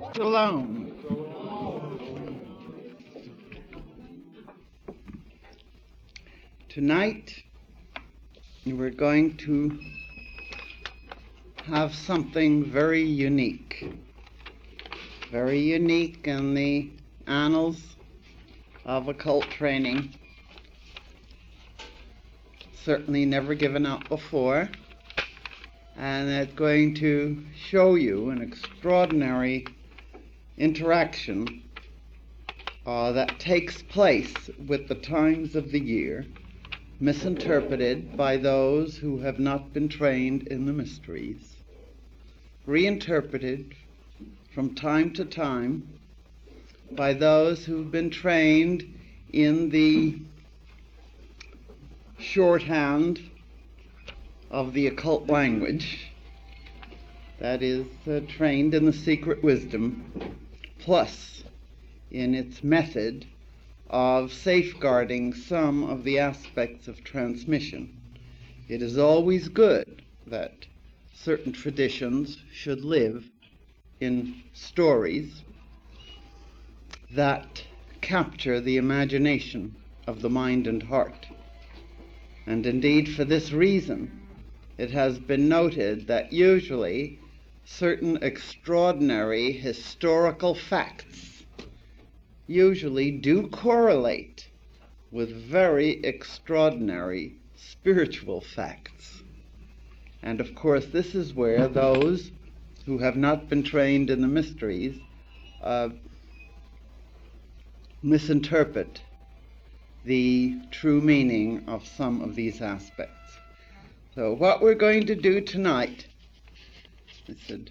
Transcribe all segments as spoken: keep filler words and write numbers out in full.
Alone. Tonight, we're going to have something very unique. Very unique in the annals of occult training. Certainly never given out before. And it's going to show you an extraordinary interaction uh, that takes place with the times of the year, misinterpreted by those who have not been trained in the mysteries, reinterpreted from time to time by those who've been trained in the shorthand of the occult language, that is, uh, trained in the secret wisdom, plus in its method of safeguarding some of the aspects of transmission. It is always good that certain traditions should live in stories that capture the imagination of the mind and heart. And indeed, for this reason, it has been noted that usually certain extraordinary historical facts usually do correlate with very extraordinary spiritual facts. And of course, this is where those who have not been trained in the mysteries uh, misinterpret the true meaning of some of these aspects. So what we're going to do tonight, I said,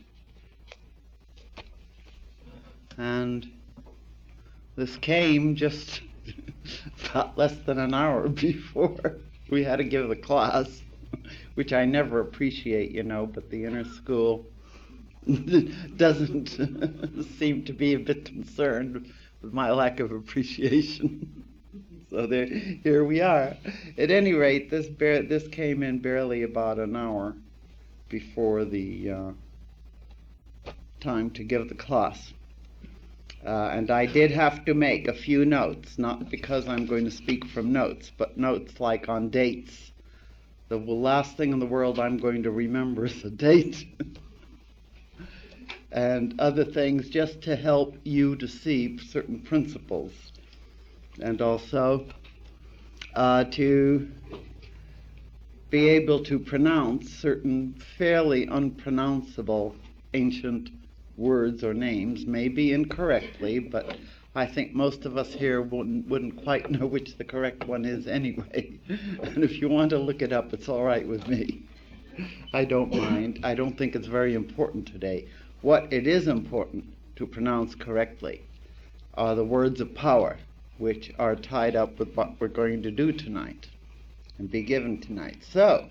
and this came just about less than an hour before we had to give the class, which I never appreciate, you know, but the inner school doesn't seem to be a bit concerned with my lack of appreciation. So there, here we are. At any rate, this bar- this came in barely about an hour before the uh, time to give the class. Uh, and I did have to make a few notes, not because I'm going to speak from notes, but notes like on dates. The last thing in the world I'm going to remember is a date. And other things just to help you to see certain principles. And also uh, to be able to pronounce certain fairly unpronounceable ancient words or names, maybe incorrectly, but I think most of us here wouldn't, wouldn't quite know which the correct one is anyway. And if you want to look it up, it's all right with me. I don't mind. I don't think it's very important today. What it is important to pronounce correctly are the words of power, which are tied up with what we're going to do tonight and be given tonight. So,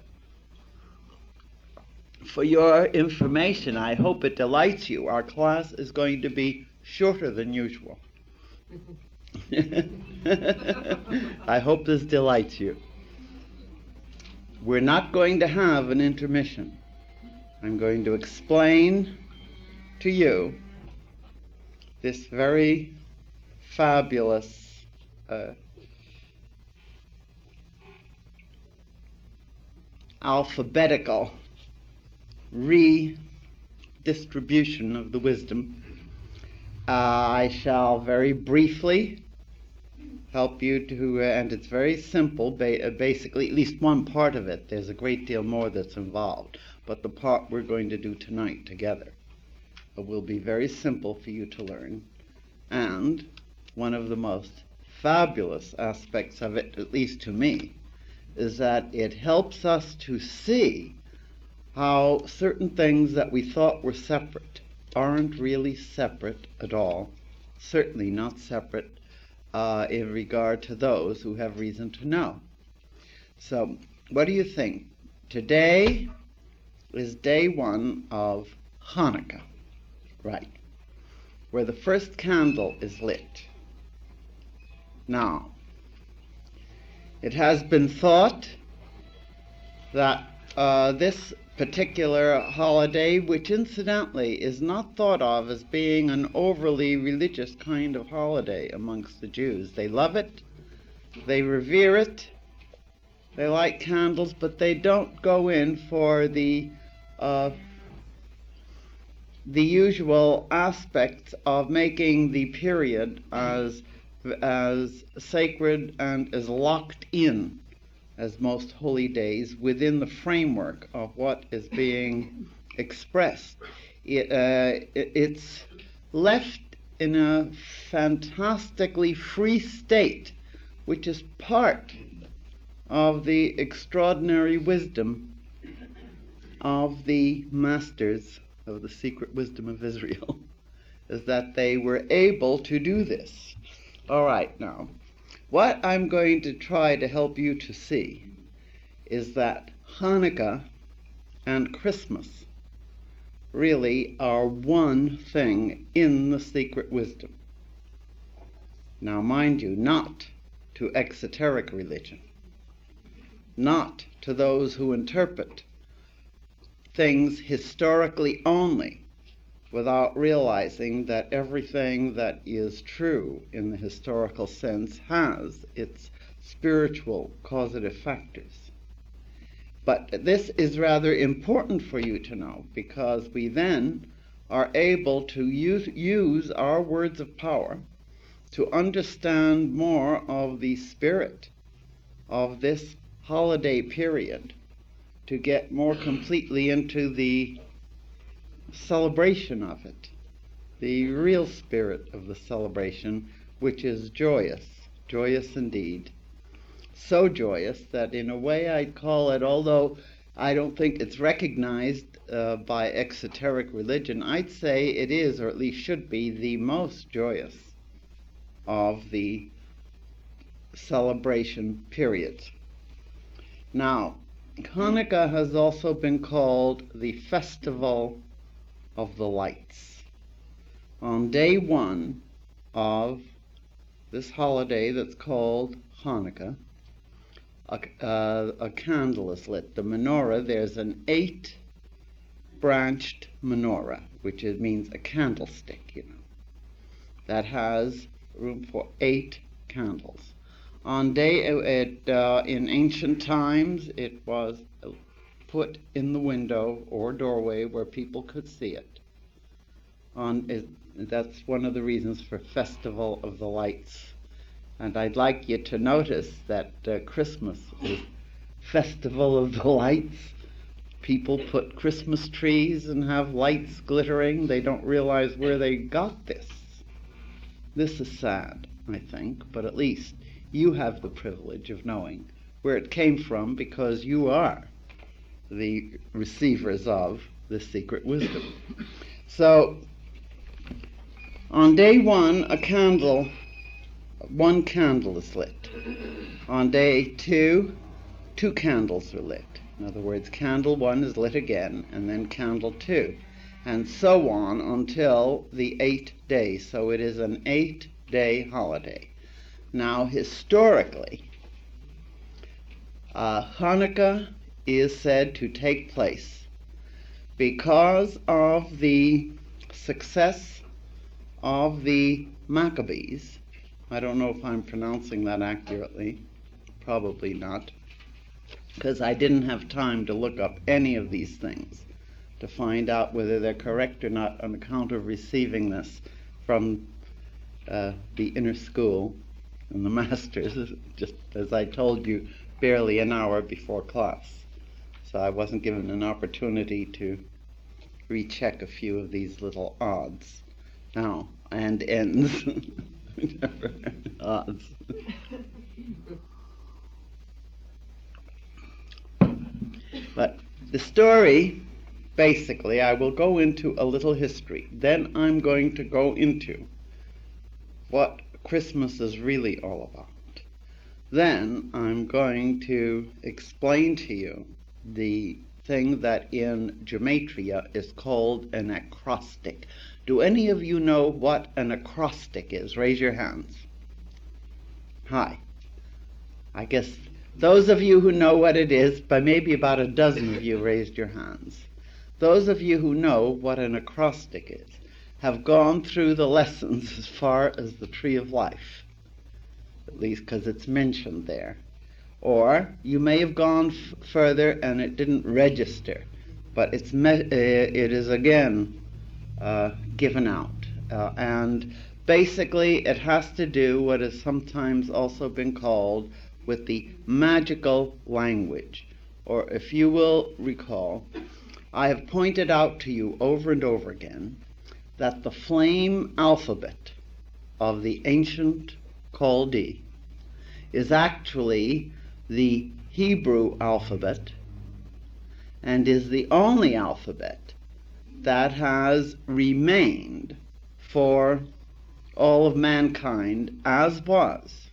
for your information, I hope it delights you. Our class is going to be shorter than usual. I hope this delights you. We're not going to have an intermission. I'm going to explain to you this very fabulous Uh, alphabetical redistribution of the wisdom. Uh, I shall very briefly help you to, uh, and it's very simple, ba- uh, basically, at least one part of it. There's a great deal more that's involved, but the part we're going to do tonight together will be very simple for you to learn, and one of the most fabulous aspects of it, at least to me, is that it helps us to see how certain things that we thought were separate aren't really separate at all, certainly not separate uh, in regard to those who have reason to know. So, what do you think? Today is day one of Hanukkah, right, where the first candle is lit. Now, it has been thought that uh, this particular holiday, which incidentally is not thought of as being an overly religious kind of holiday amongst the Jews. They love it, they revere it, they light candles, but they don't go in for the uh, the usual aspects of making the period as as sacred and as locked in as most holy days within the framework of what is being expressed. It, uh, it, it's left in a fantastically free state, which is part of the extraordinary wisdom of the masters of the secret wisdom of Israel, is that they were able to do this. All right, now, what I'm going to try to help you to see is that Hanukkah and Christmas really are one thing in the secret wisdom. Now, mind you, not to exoteric religion, not to those who interpret things historically only, without realizing that everything that is true in the historical sense has its spiritual causative factors. But this is rather important for you to know, because we then are able to use, use our words of power to understand more of the spirit of this holiday period, to get more completely into the celebration of it, the real spirit of the celebration, which is joyous, joyous indeed. So joyous that in a way I'd call it, although I don't think it's recognized uh, by exoteric religion, I'd say it is, or at least should be, the most joyous of the celebration periods. Now, Hanukkah has also been called the Festival of the Lights. On day one of this holiday that's called Hanukkah, a, uh, a candle is lit. The menorah, there's an eight-branched menorah, which is, means a candlestick, you know, that has room for eight candles. On day, it, uh, in ancient times, it was put in the window or doorway where people could see it. On, it, that's one of the reasons for Festival of the Lights. And I'd like you to notice that uh, Christmas is Festival of the Lights. People put Christmas trees and have lights glittering. They don't realize where they got this. This is sad, I think, but at least you have the privilege of knowing where it came from, because you are the receivers of the secret wisdom. So, on day one, a candle, one candle is lit. On day two, two candles are lit. In other words, candle one is lit again, and then candle two, and so on until the eighth day. So it is an eight-day holiday. Now, historically, uh, Hanukkah is said to take place because of the success of the Maccabees. I don't know if I'm pronouncing that accurately. Probably not, because I didn't have time to look up any of these things to find out whether they're correct or not on account of receiving this from uh, the inner school and the masters, just as I told you, barely an hour before class. So I wasn't given an opportunity to recheck a few of these little odds. Now, and ends. Odds. But the story, basically, I will go into a little history. Then I'm going to go into what Christmas is really all about. Then I'm going to explain to you the thing that in gematria is called an acrostic. Do any of you know what an acrostic is? Raise your hands. Hi. I guess Those of you who know what it is, by maybe about a dozen of you raised your hands. Those of you who know what an acrostic is have gone through the lessons as far as the Tree of Life, at least because it's mentioned there. Or you may have gone f- further and it didn't register, but it's me- uh, it is again uh, given out. Uh, and basically it has to do what has sometimes also been called with the magical language. Or if you will recall, I have pointed out to you over and over again that the flame alphabet of the ancient Chaldee is actually the Hebrew alphabet and is the only alphabet that has remained for all of mankind as was.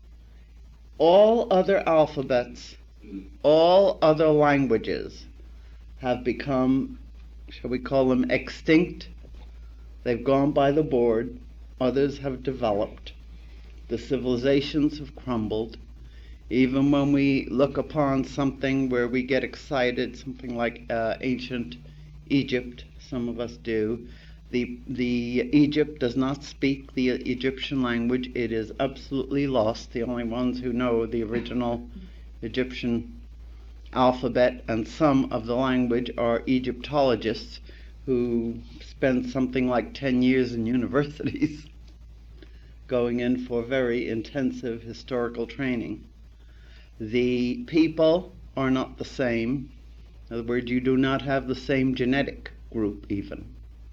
All other alphabets, all other languages have become, shall we call them, extinct. They've gone by the board. Others have developed. The civilizations have crumbled. Even when we look upon something where we get excited, something like uh, ancient Egypt, some of us do, the, the Egypt does not speak the Egyptian language. It is absolutely lost. The only ones who know the original Egyptian alphabet and some of the language are Egyptologists who spend something like ten years in universities going in for very intensive historical training. The people are not the same. In other words, you do not have the same genetic group even.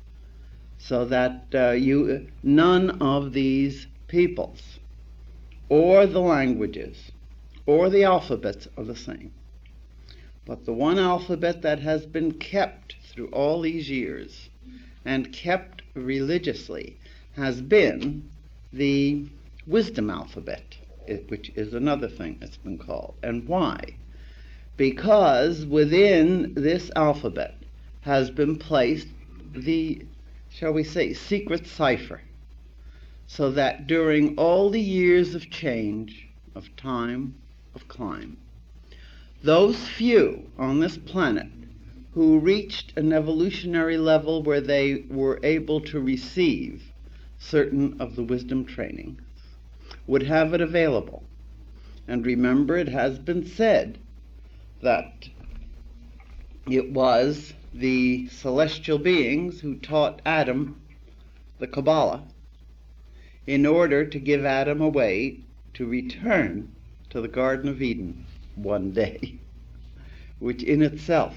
So that uh, you, none of these peoples or the languages or the alphabets are the same. But the one alphabet that has been kept through all these years and kept religiously has been the wisdom alphabet, which is another thing that's been called. And why? Because within this alphabet has been placed the, shall we say, secret cipher, so that during all the years of change, of time, of climb, those few on this planet who reached an evolutionary level where they were able to receive certain of the wisdom training would have it available. And remember, it has been said that it was the celestial beings who taught Adam the Kabbalah in order to give Adam a way to return to the Garden of Eden one day, which in itself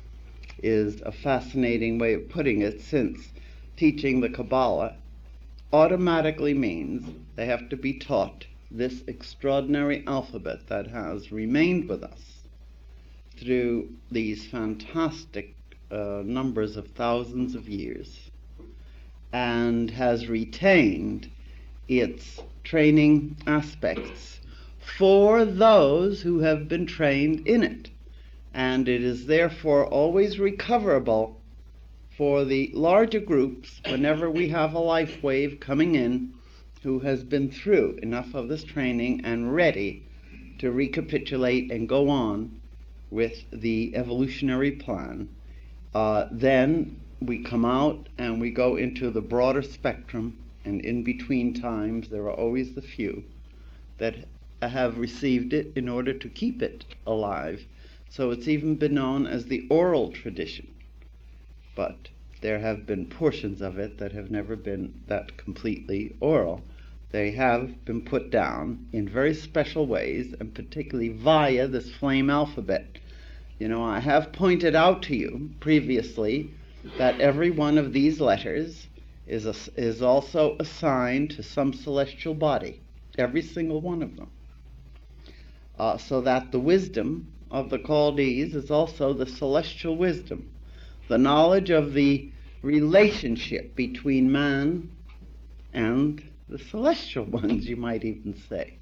is a fascinating way of putting it, since teaching the Kabbalah automatically means they have to be taught this extraordinary alphabet that has remained with us through these fantastic uh, numbers of thousands of years and has retained its training aspects for those who have been trained in it. And it is therefore always recoverable for the larger groups whenever we have a life wave coming in who has been through enough of this training and ready to recapitulate and go on with the evolutionary plan. Uh, then we come out and we go into the broader spectrum, and in between times there are always the few that have received it in order to keep it alive. So it's even been known as the oral tradition. But there have been portions of it that have never been that completely oral. They have been put down in very special ways, and particularly via this flame alphabet. You know, I have pointed out to you previously that every one of these letters is, a, is also assigned to some celestial body, every single one of them. Uh, so that the wisdom of the Chaldees is also the celestial wisdom, the knowledge of the relationship between man and the celestial ones, you might even say.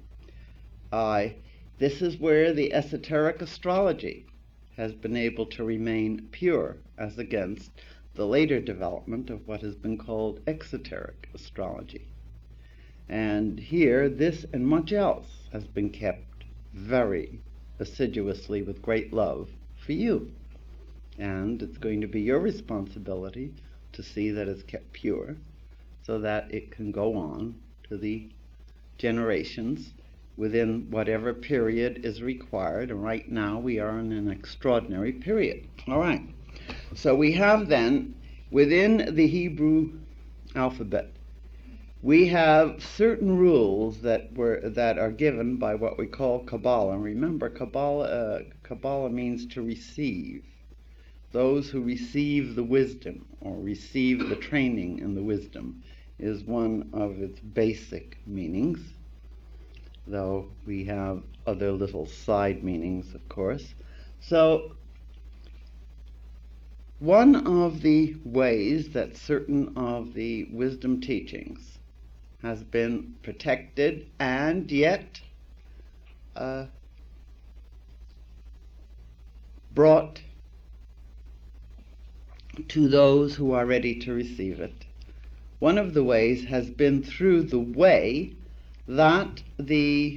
Uh, this is where the esoteric astrology has been able to remain pure, as against the later development of what has been called exoteric astrology. And here, this and much else has been kept very assiduously with great love for you. And it's going to be your responsibility to see that it's kept pure so that it can go on to the generations within whatever period is required. And right now we are in an extraordinary period. All right. So we have then, within the Hebrew alphabet, we have certain rules that were that are given by what we call Kabbalah. And remember, Kabbalah, uh, Kabbalah means to receive. Those who receive the wisdom or receive the training in the wisdom is one of its basic meanings, though we have other little side meanings, of course. So one of the ways that certain of the wisdom teachings has been protected and yet uh, brought to those who are ready to receive it. One of the ways has been through the way that the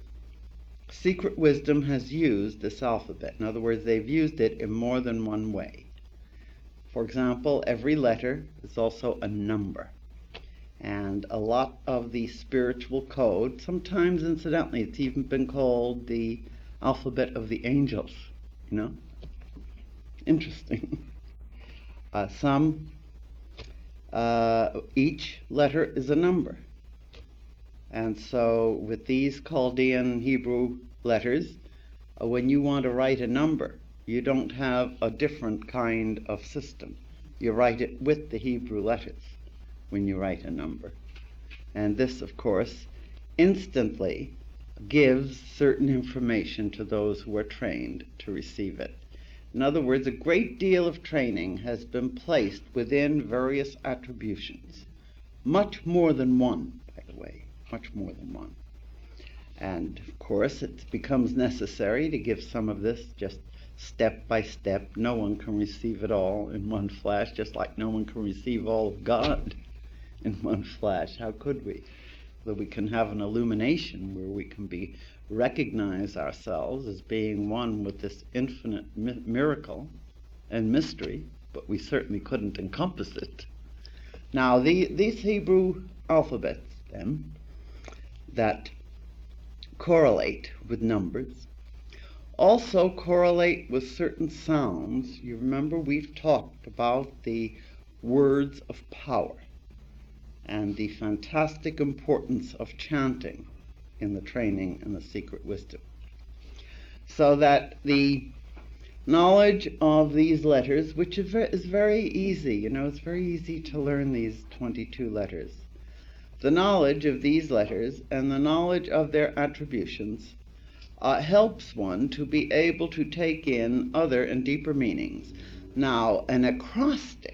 secret wisdom has used this alphabet. In other words, they've used it in more than one way. For example, every letter is also a number. And a lot of the spiritual code, sometimes incidentally, it's even been called the alphabet of the angels, you know? Interesting. Uh, some, uh, each letter is a number. And so with these Chaldean Hebrew letters, uh, when you want to write a number, you don't have a different kind of system. You write it with the Hebrew letters when you write a number. And this, of course, instantly gives certain information to those who are trained to receive it. In other words, a great deal of training has been placed within various attributions. Much more than one, by the way, much more than one. And, of course, it becomes necessary to give some of this just step by step. No one can receive it all in one flash, just like no one can receive all of God in one flash. How could we? So we can have an illumination where we can be recognize ourselves as being one with this infinite mi- miracle and mystery, but we certainly couldn't encompass it. Now, the, these Hebrew alphabets, then, that correlate with numbers, also correlate with certain sounds. You remember we've talked about the words of power and the fantastic importance of chanting in the training in the secret wisdom. So that the knowledge of these letters, which is very, is very easy, you know, it's very easy to learn these twenty-two letters. The knowledge of these letters and the knowledge of their attributions uh, helps one to be able to take in other and deeper meanings. Now, an acrostic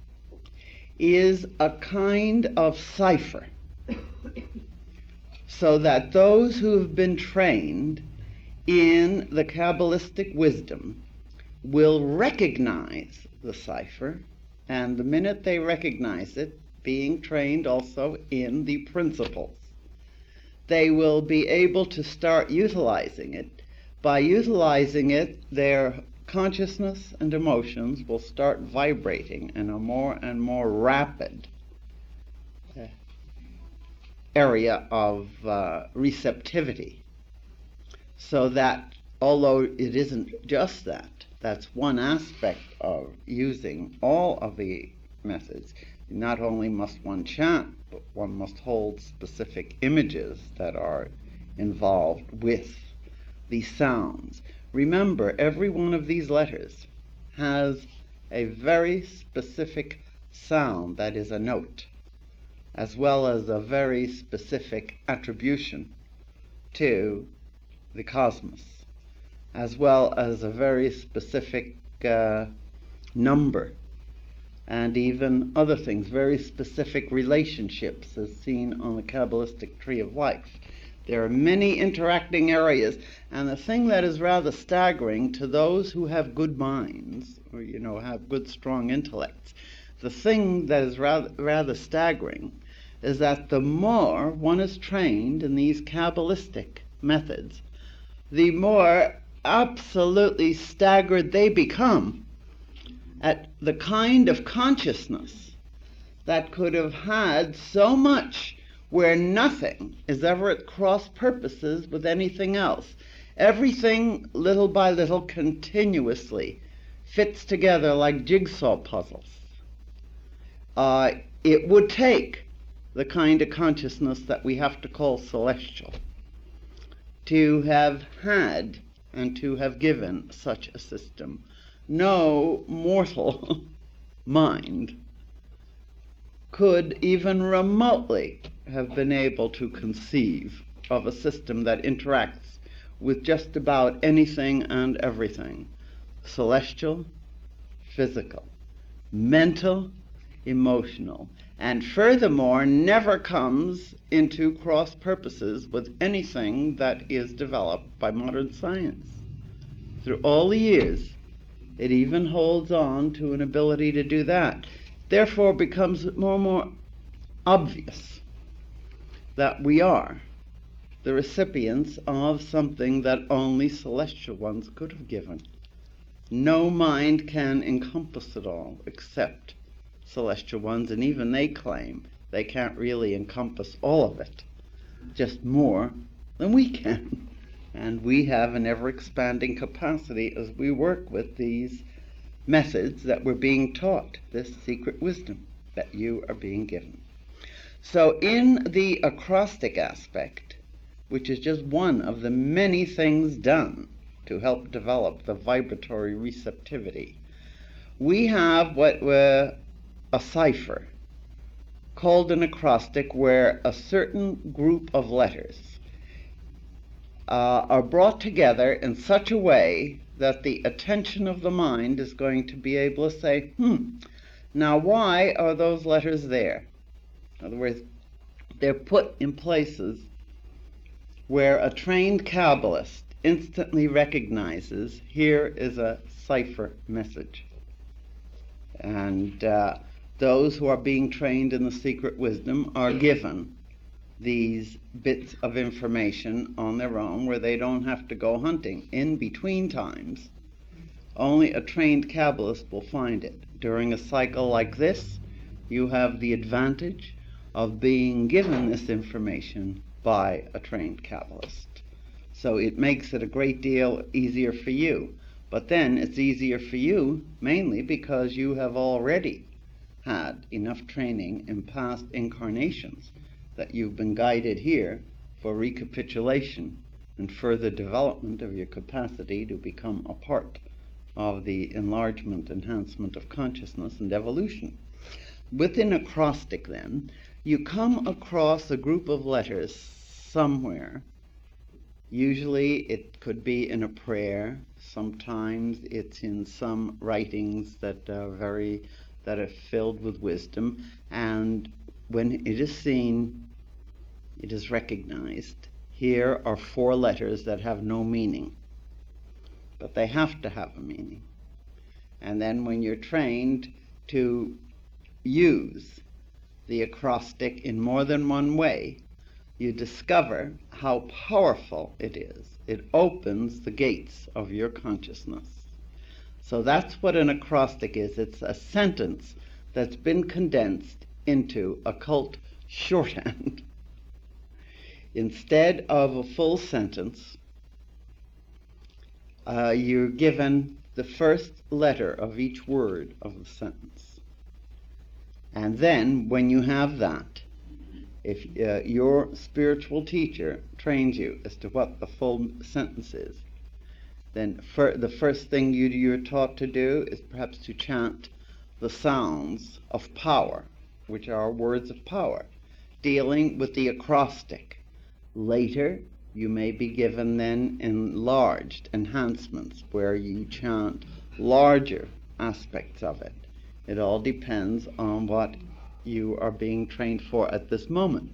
is a kind of cipher, so that those who have been trained in the Kabbalistic wisdom will recognize the cipher, and the minute they recognize it, being trained also in the principles, they will be able to start utilizing it. By utilizing it, their consciousness and emotions will start vibrating in a more and more rapid uh, area of uh, receptivity. So that, although it isn't just that, that's one aspect of using all of the methods. Not only must one chant, but one must hold specific images that are involved with the sounds. Remember, every one of these letters has a very specific sound that is a note, as well as a very specific attribution to the cosmos, as well as a very specific uh, number, and even other things, very specific relationships as seen on the Kabbalistic Tree of Life. There are many interacting areas, and the thing that is rather staggering to those who have good minds, or, you know, have good, strong intellects, the thing that is rather, rather staggering is that the more one is trained in these Kabbalistic methods, the more absolutely staggered they become at the kind of consciousness that could have had so much where nothing is ever at cross purposes with anything else. Everything, little by little, continuously fits together like jigsaw puzzles. Uh, it would take the kind of consciousness that we have to call celestial to have had and to have given such a system. No mortal mind could even remotely have been able to conceive of a system that interacts with just about anything and everything. Celestial, physical, mental, emotional, and furthermore never comes into cross purposes with anything that is developed by modern science. Through all the years, it even holds on to an ability to do that. Therefore, it becomes more and more obvious that we are the recipients of something that only celestial ones could have given. No mind can encompass it all except celestial ones, and even they claim they can't really encompass all of it, just more than we can. And we have an ever-expanding capacity as we work with these methods that we're being taught, this secret wisdom that you are being given. So in the acrostic aspect, which is just one of the many things done to help develop the vibratory receptivity, we have what we're a cipher called an acrostic, where a certain group of letters uh, are brought together in such a way that the attention of the mind is going to be able to say, hmm, now why are those letters there? In other words, they're put in places where a trained Kabbalist instantly recognizes here is a cipher message. And uh, those who are being trained in the secret wisdom are given these bits of information on their own, where they don't have to go hunting. In between times, only a trained Kabbalist will find it. During a cycle like this, you have the advantage of being given this information by a trained Kabbalist. So it makes it a great deal easier for you. But then it's easier for you mainly because you have already had enough training in past incarnations that you've been guided here for recapitulation and further development of your capacity to become a part of the enlargement, enhancement of consciousness and evolution. Within acrostic, then, you come across a group of letters somewhere. Usually it could be in a prayer. Sometimes it's in some writings that are very that are filled with wisdom, and when it is seen, it is recognized. Here are four letters that have no meaning, but they have to have a meaning. And then when you're trained to use the acrostic in more than one way, you discover how powerful it is. It opens the gates of your consciousness. So that's what an acrostic is. It's a sentence that's been condensed into occult shorthand. Instead of a full sentence, uh, you're given the first letter of each word of the sentence. And then, when you have that, if uh, your spiritual teacher trains you as to what the full sentence is, then fir- the first thing you, you're taught to do is perhaps to chant the sounds of power, which are words of power, dealing with the acrostic. Later, you may be given then enlarged enhancements where you chant larger aspects of it. It all depends on what you are being trained for at this moment.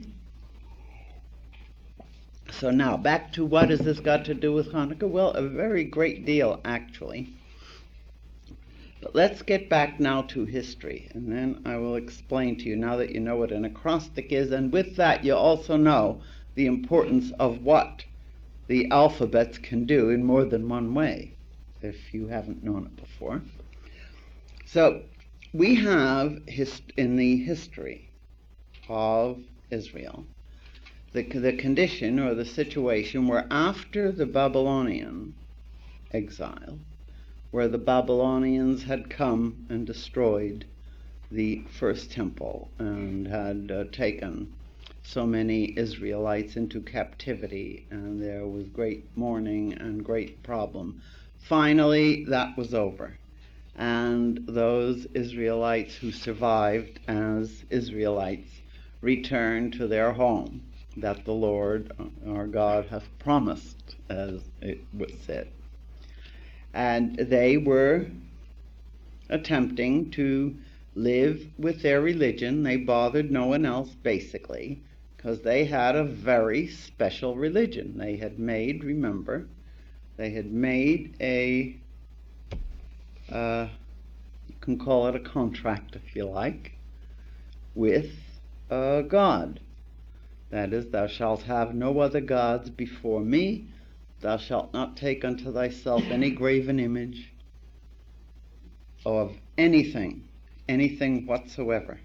So now, back to what has this got to do with Hanukkah? Well, a very great deal, actually. But let's get back now to history, and then I will explain to you, now that you know what an acrostic is, and with that you also know the importance of what the alphabets can do in more than one way, if you haven't known it before. So we have hist- in the history of Israel the, the condition or the situation where after the Babylonian exile, where the Babylonians had come and destroyed the first temple and had uh, taken so many Israelites into captivity, and there was great mourning and great problem. Finally, that was over, and those Israelites who survived as Israelites returned to their home that the Lord our God hath promised, as it was said. And they were attempting to live with their religion. They bothered no one else, basically, because they had a very special religion. They had made, remember, they had made a, uh, you can call it a contract if you like, with uh, God. That is, thou shalt have no other gods before me. Thou shalt not take unto thyself any graven image of anything, anything whatsoever.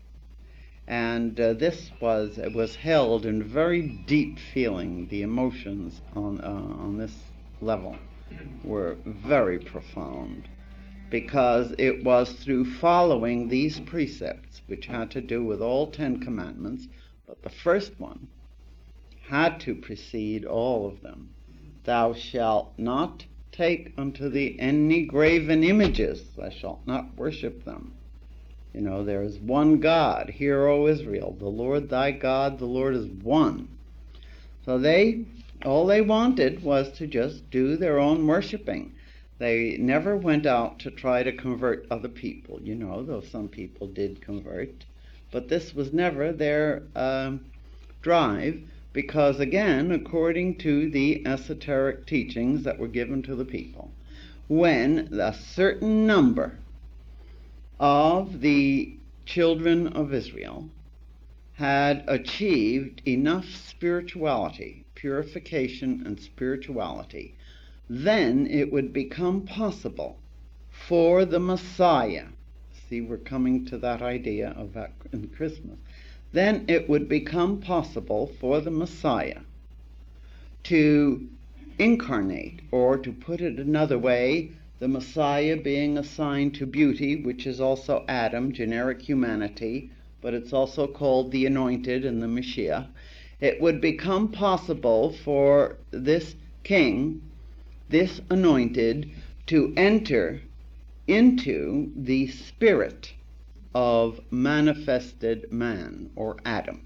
And uh, this was it was held in very deep feeling. The emotions on uh, on this level were very profound, because it was through following these precepts, which had to do with all Ten Commandments, but the first one had to precede all of them. Thou shalt not take unto thee any graven images, thou shalt not worship them. You know, there is one God. Hear, O Israel, the Lord thy God, the Lord is one. So they, all they wanted was to just do their own worshiping. They never went out to try to convert other people, you know, though some people did convert. But this was never their um, drive, because, again, according to the esoteric teachings that were given to the people, when a certain number of the children of Israel had achieved enough spirituality, purification and spirituality, then it would become possible for the Messiah, see, we're coming to that idea of that in Christmas, then it would become possible for the Messiah to incarnate, or to put it another way, the Messiah being assigned to beauty, which is also Adam, generic humanity, but it's also called the Anointed and the Mashiach. It would become possible for this king, this anointed, to enter into the spirit of manifested man, or Adam.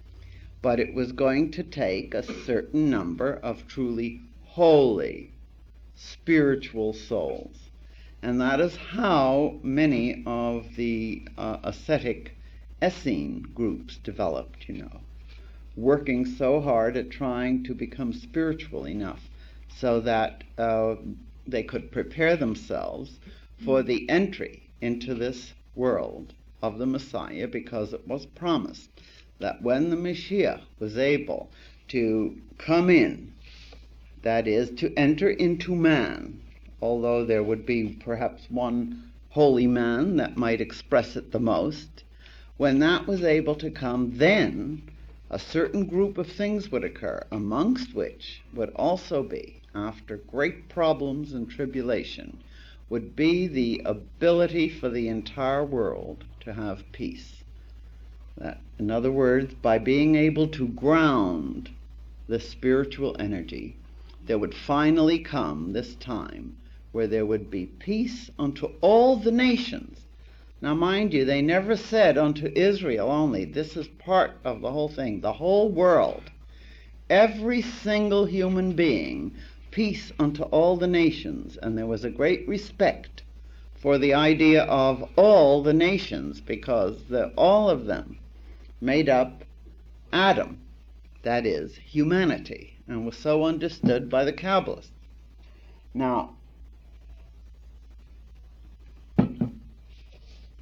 But it was going to take a certain number of truly holy, spiritual souls. And that is how many of the uh, ascetic Essene groups developed, you know, working so hard at trying to become spiritual enough so that uh, they could prepare themselves for the entry into this world of the Messiah, because it was promised that when the Mashiach was able to come in, that is, to enter into man, although there would be perhaps one holy man that might express it the most, when that was able to come, then a certain group of things would occur, amongst which would also be, after great problems and tribulation, would be the ability for the entire world to have peace. That, in other words, by being able to ground the spiritual energy, there would finally come this time where there would be peace unto all the nations. Now, mind you, they never said unto Israel only. This is part of the whole thing. The whole world, every single human being, peace unto all the nations. And there was a great respect for the idea of all the nations, because the, all of them made up Adam, that is, humanity, and was so understood by the Kabbalists. Now,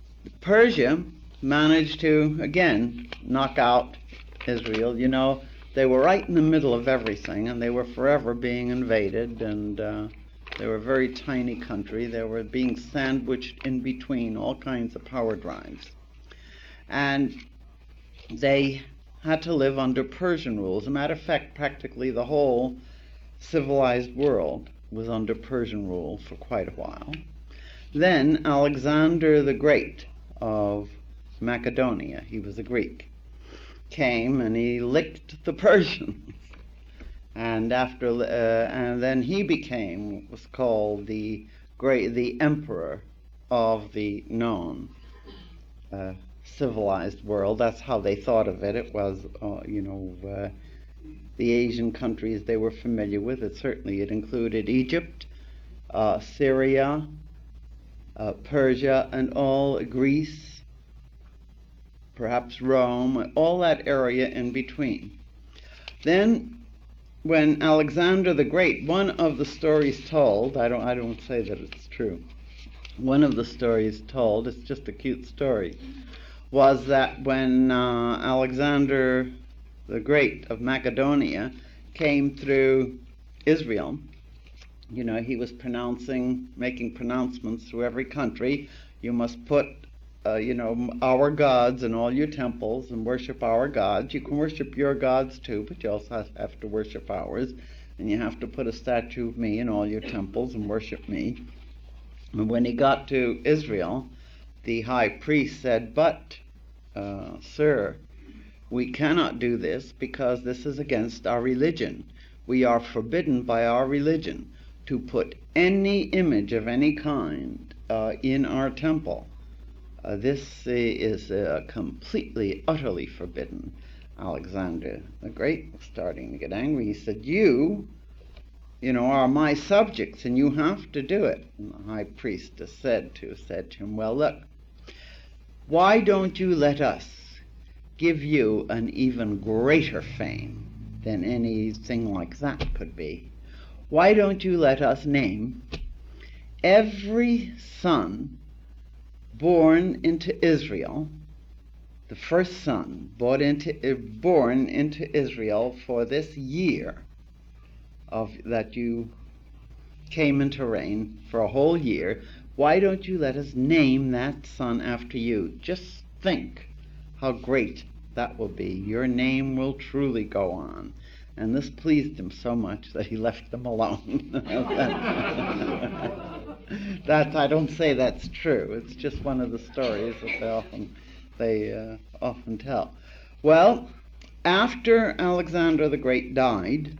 Persia managed to, again, knock out Israel. You know, they were right in the middle of everything, and they were forever being invaded, and uh, they were a very tiny country. They were being sandwiched in between all kinds of power drives. And they had to live under Persian rule. As a matter of fact, practically the whole civilized world was under Persian rule for quite a while. Then Alexander the Great of Macedonia, he was a Greek, came and he licked the Persians. And after, uh, and then he became what was called the great, the emperor of the known uh, civilized world. That's how they thought of it. It was, uh, you know, uh, the Asian countries they were familiar with. It certainly it included Egypt, uh, Syria, uh, Persia, and all Greece, perhaps Rome, all that area in between. Then, when Alexander the Great, one of the stories told, I don't, I don't say that it's true, one of the stories told, it's just a cute story, was that when uh, Alexander the Great of Macedonia came through Israel, you know, he was pronouncing, making pronouncements through every country. You must put, uh, you know, our gods in all your temples and worship our gods. You can worship your gods too, but you also have to worship ours. And you have to put a statue of me in all your temples and worship me. And when he got to Israel, the high priest said, but, uh, sir, we cannot do this because this is against our religion. We are forbidden by our religion to put any image of any kind uh, in our temple. Uh, this uh, is uh, completely, utterly forbidden. Alexander the Great was starting to get angry. He said, you, you know, are my subjects and you have to do it. And the high priestess said to, said to him, well, look, why don't you let us give you an even greater fame than anything like that could be? Why don't you let us name every son born into Israel, the first son born into, uh, born into Israel for this year of that you came into reign for a whole year, why don't you let us name that son after you? Just think how great that will be. Your name will truly go on. And this pleased him so much that he left them alone. That I don't say that's true. It's just one of the stories that they often they uh, often tell. Well, after Alexander the Great died,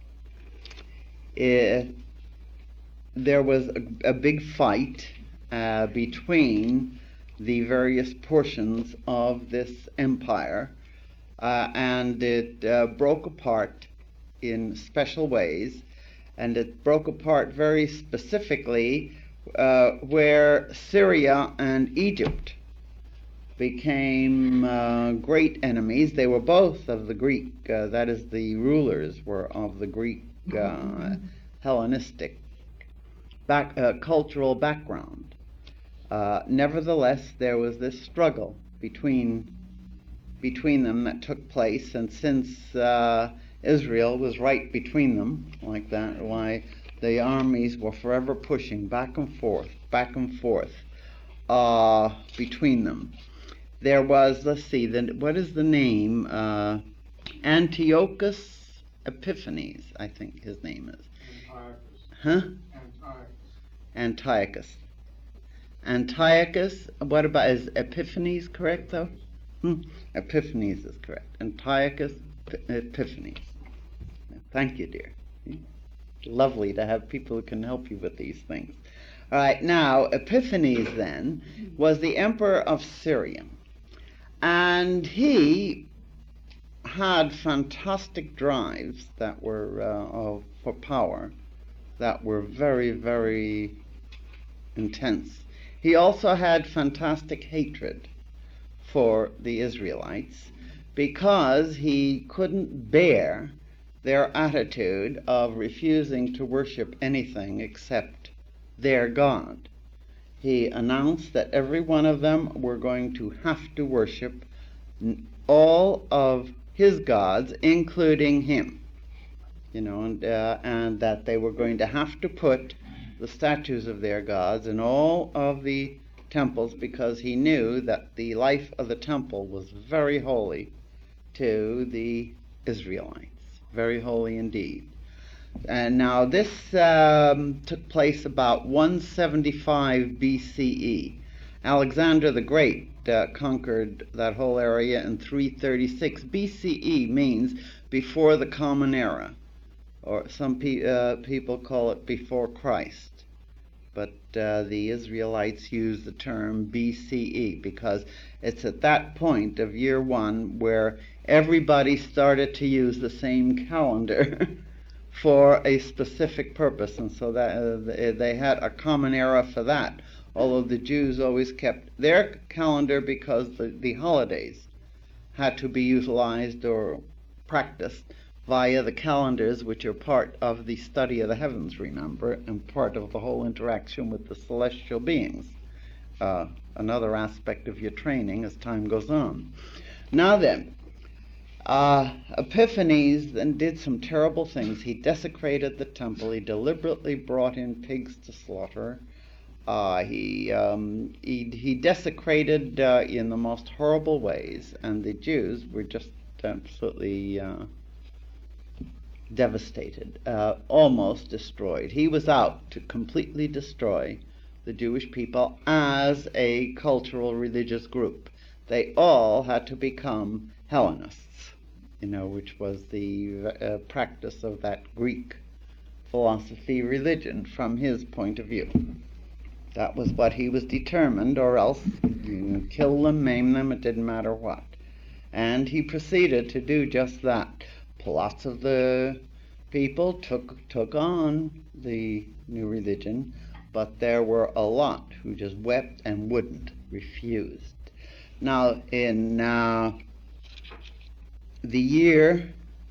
it, there was a, a big fight uh, between the various portions of this empire. Uh, and it uh, broke apart in special ways, and it broke apart very specifically uh, where Syria and Egypt became uh, great enemies. They were both of the Greek, uh, that is, the rulers were of the Greek uh, Hellenistic back, uh, cultural background. Uh, nevertheless, there was this struggle between between them that took place, and since uh, Israel was right between them like that, why the armies were forever pushing back and forth, back and forth uh, between them. There was, let's see, the, what is the name? Uh, Antiochus Epiphanes, I think his name is. Antiochus. Huh? Antiochus. Antiochus. Antiochus, what about, is Epiphanes correct though? Hmm. Epiphanes is correct. Antiochus Epiphanes. Thank you, dear. Lovely to have people who can help you with these things. All right, now Epiphanes then was the emperor of Syria, and he had fantastic drives that were uh, of, for power that were very, very intense. He also had fantastic hatred for the Israelites because he couldn't bear their attitude of refusing to worship anything except their God. He announced that every one of them were going to have to worship all of his gods, including him. You know, and, uh, and that they were going to have to put the statues of their gods in all of the temples, because he knew that the life of the temple was very holy to the Israelites, very holy indeed. And now this um, took place about one seventy-five B C E. Alexander the Great uh, conquered that whole area in three thirty-six. B C E means before the Common Era, or some pe- uh, people call it before Christ. But uh, the Israelites use the term B C E because it's at that point of year one where everybody started to use the same calendar for a specific purpose, and so that uh, they had a common era for that, although the Jews always kept their calendar because the, the holidays had to be utilized or practiced via the calendars, which are part of the study of the heavens, remember, and part of the whole interaction with the celestial beings. Uh, another aspect of your training as time goes on. Now then, uh, Epiphanes then did some terrible things. He desecrated the temple. He deliberately brought in pigs to slaughter. Uh, he, um, he he desecrated uh, in the most horrible ways, and the Jews were just absolutely uh, devastated, uh, almost destroyed. He was out to completely destroy the Jewish people as a cultural religious group. They all had to become Hellenists, you know, which was the uh, practice of that Greek philosophy religion from his point of view. That was what he was determined, or else you know, kill them, maim them, it didn't matter what. And he proceeded to do just that. Lots of the people took took on the new religion, but there were a lot who just wept and wouldn't, refused. Now, in uh, the year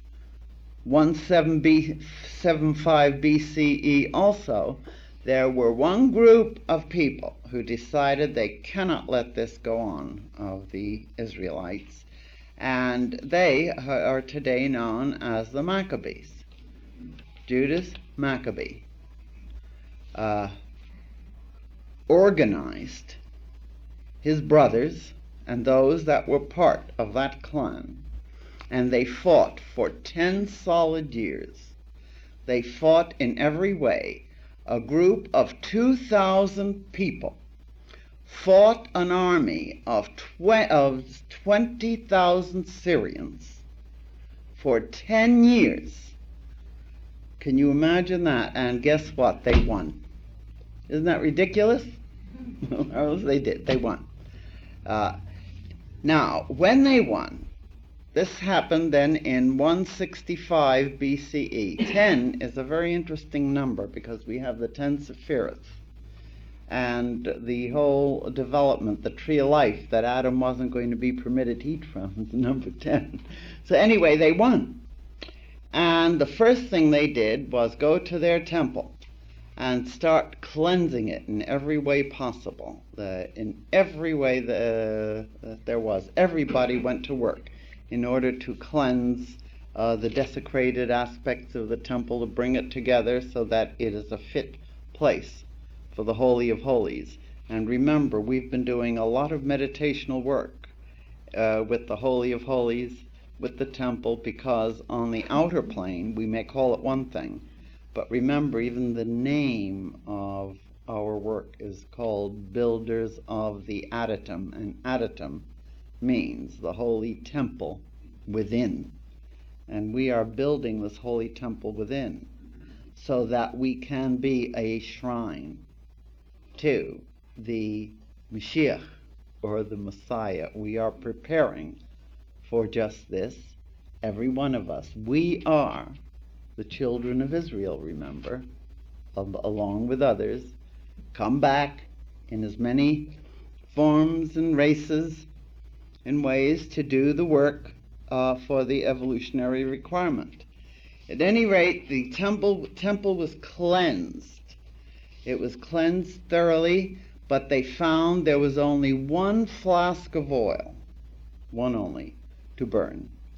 one seventy-five B C E also, there were one group of people who decided they cannot let this go on, of the Israelites, and they are today known as the Maccabees. Judas Maccabee uh, organized his brothers and those that were part of that clan, and they fought for ten solid years. They fought in every way. A group of two thousand people fought an army of, tw- of twenty thousand Syrians for ten years. Can you imagine that? And guess what? They won. Isn't that ridiculous? Or else they did. They won. Uh, now, when they won, this happened then in one sixty-five B C E. ten is a very interesting number because we have the ten Sephiroth and the whole development, the tree of life that Adam wasn't going to be permitted to eat from, is number ten. So anyway, they won. And the first thing they did was go to their temple and start cleansing it in every way possible. The, in every way the, uh, there was. Everybody went to work in order to cleanse uh, the desecrated aspects of the temple, to bring it together so that it is a fit place for the Holy of Holies. And remember, we've been doing a lot of meditational work uh, with the Holy of Holies, with the temple, because on the outer plane we may call it one thing, but remember, even the name of our work is called Builders of the Adytum, and Adytum means the holy temple within. And we are building this holy temple within so that we can be a shrine to the Mashiach, or the Messiah. We are preparing for just this, every one of us. We are the children of Israel, remember, along with others, come back in as many forms and races and ways to do the work uh, for the evolutionary requirement. At any rate, the temple, temple was cleansed. It was cleansed thoroughly, but they found there was only one flask of oil, one only, to burn.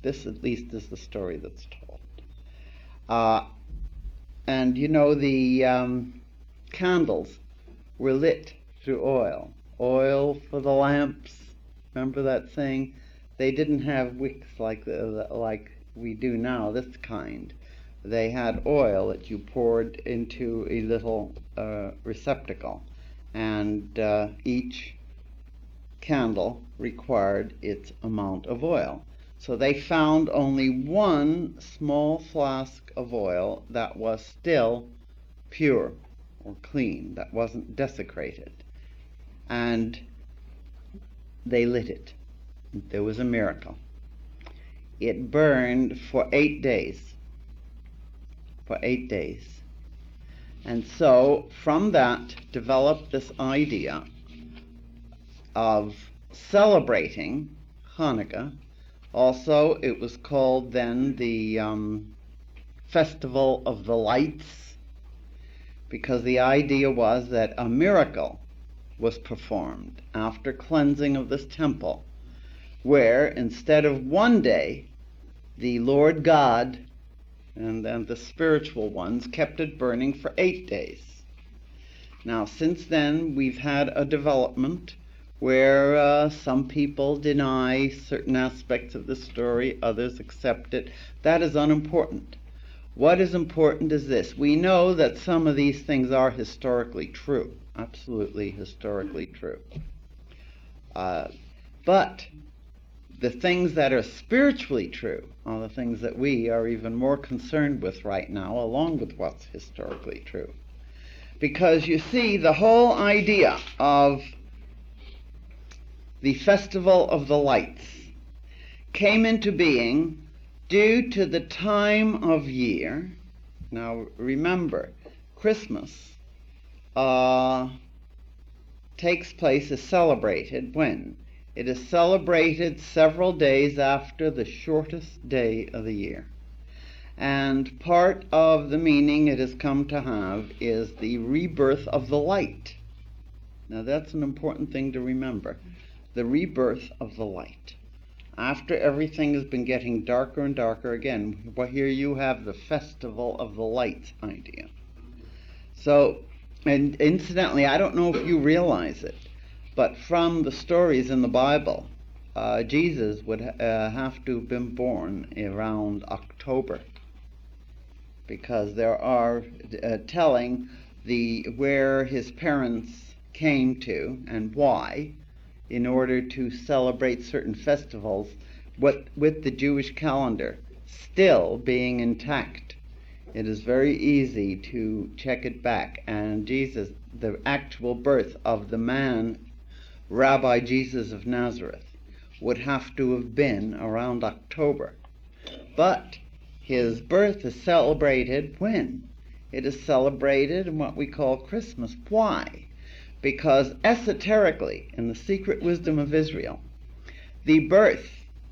This, at least, is the story that's told. Uh, and, you know, the um, candles were lit through oil. Oil for the lamps. Remember that saying? They didn't have wicks like the, like we do now, this kind. They had oil that you poured into a little uh, receptacle, and uh, each candle required its amount of oil. So they found only one small flask of oil that was still pure or clean, that wasn't desecrated. And they lit it. There was a miracle. It burned for eight days. For eight days. And so from that developed this idea of celebrating Hanukkah. Also, it was called then the um, Festival of the Lights, because the idea was that a miracle was performed after cleansing of this temple, where instead of one day, the Lord God and, and the spiritual ones kept it burning for eight days. Now, since then, we've had a development where uh, some people deny certain aspects of the story, others accept it. That is unimportant. What is important is this. We know that some of these things are historically true, absolutely historically true. Uh, but the things that are spiritually true are the things that we are even more concerned with right now, along with what's historically true. Because you see, the whole idea of the Festival of the Lights came into being due to the time of year. Now remember, Christmas uh, takes place, is celebrated when? It is celebrated several days after the shortest day of the year. And part of the meaning it has come to have is the rebirth of the light. Now that's an important thing to remember. The rebirth of the light. After everything has been getting darker and darker again, well, here you have the Festival of the Lights idea. So, and incidentally, I don't know if you realize it, but from the stories in the Bible, uh, Jesus would uh, have to have been born around October, because there are uh, telling the where his parents came to and why, in order to celebrate certain festivals, what, with the Jewish calendar still being intact. It is very easy to check it back, and Jesus, the actual birth of the man, Rabbi Jesus of Nazareth, would have to have been around October. But his birth is celebrated when? It is celebrated in what we call Christmas. Why? Because esoterically, in the secret wisdom of Israel, the birth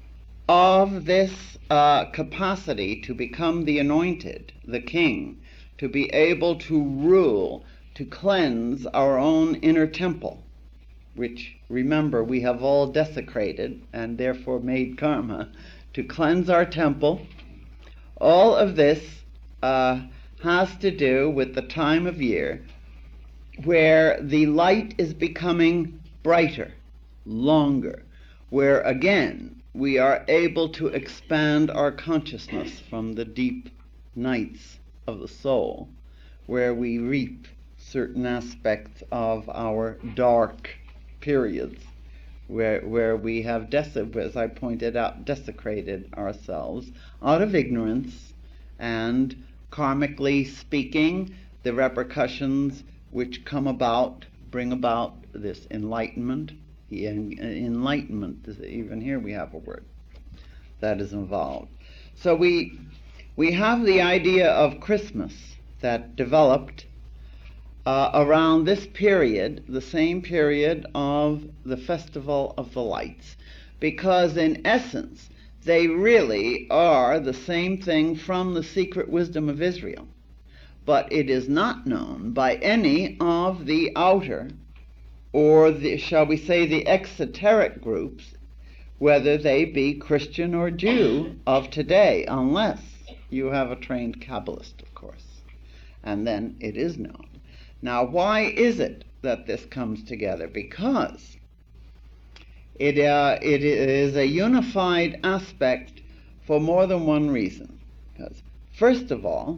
of this uh, capacity to become the anointed, the king, to be able to rule, to cleanse our own inner temple, which, remember, we have all desecrated and therefore made karma, to cleanse our temple. All of this uh, has to do with the time of year where the light is becoming brighter, longer, where again we are able to expand our consciousness from the deep nights of the soul, where we reap certain aspects of our dark periods, where where we have, dese- as I pointed out, desecrated ourselves out of ignorance, and karmically speaking, the repercussions which come about, bring about this enlightenment. The en- enlightenment, even here we have a word that is involved. So we we have the idea of Christmas that developed uh, around this period, the same period of the Festival of the Lights, because in essence they really are the same thing from the secret wisdom of Israel. But it is not known by any of the outer, or the, shall we say, the exoteric groups, whether they be Christian or Jew of today, unless you have a trained Kabbalist, of course. And then it is known. Now, why is it that this comes together? Because it, uh, it is a unified aspect for more than one reason. Because, first of all,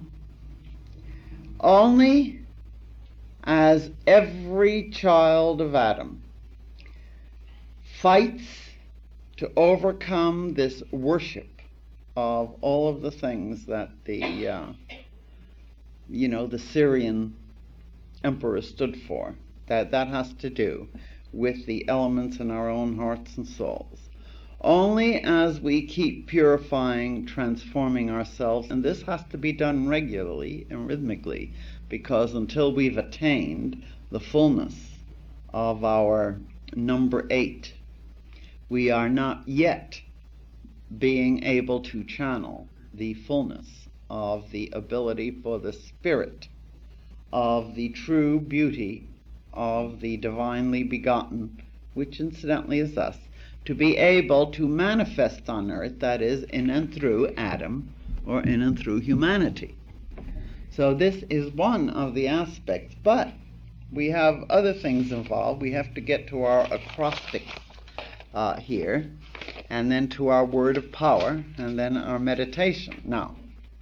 only as every child of Adam fights to overcome this worship of all of the things that the, uh, you know, the Syrian emperor stood for, that that has to do with the elements in our own hearts and souls. Only as we keep purifying, transforming ourselves, and this has to be done regularly and rhythmically, because until we've attained the fullness of our number eight, we are not yet being able to channel the fullness of the ability for the spirit of the true beauty of the divinely begotten, which incidentally is us, to be able to manifest on earth, that is, in and through Adam, or in and through humanity. So this is one of the aspects, but we have other things involved. We have to get to our acrostic uh, here, and then to our word of power, and then our meditation. Now,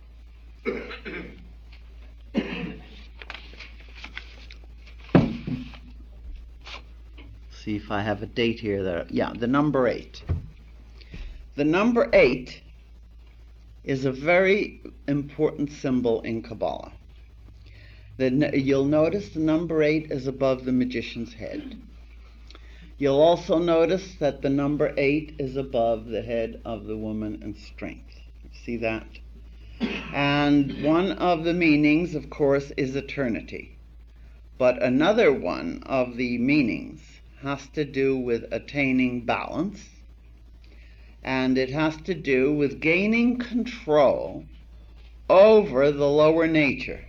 see if I have a date here. That, yeah, the number eight. The number eight is a very important symbol in Kabbalah. The, you'll notice the number eight is above the magician's head. You'll also notice that the number eight is above the head of the woman in strength. See that? And one of the meanings, of course, is eternity. But another one of the meanings has to do with attaining balance, and it has to do with gaining control over the lower nature,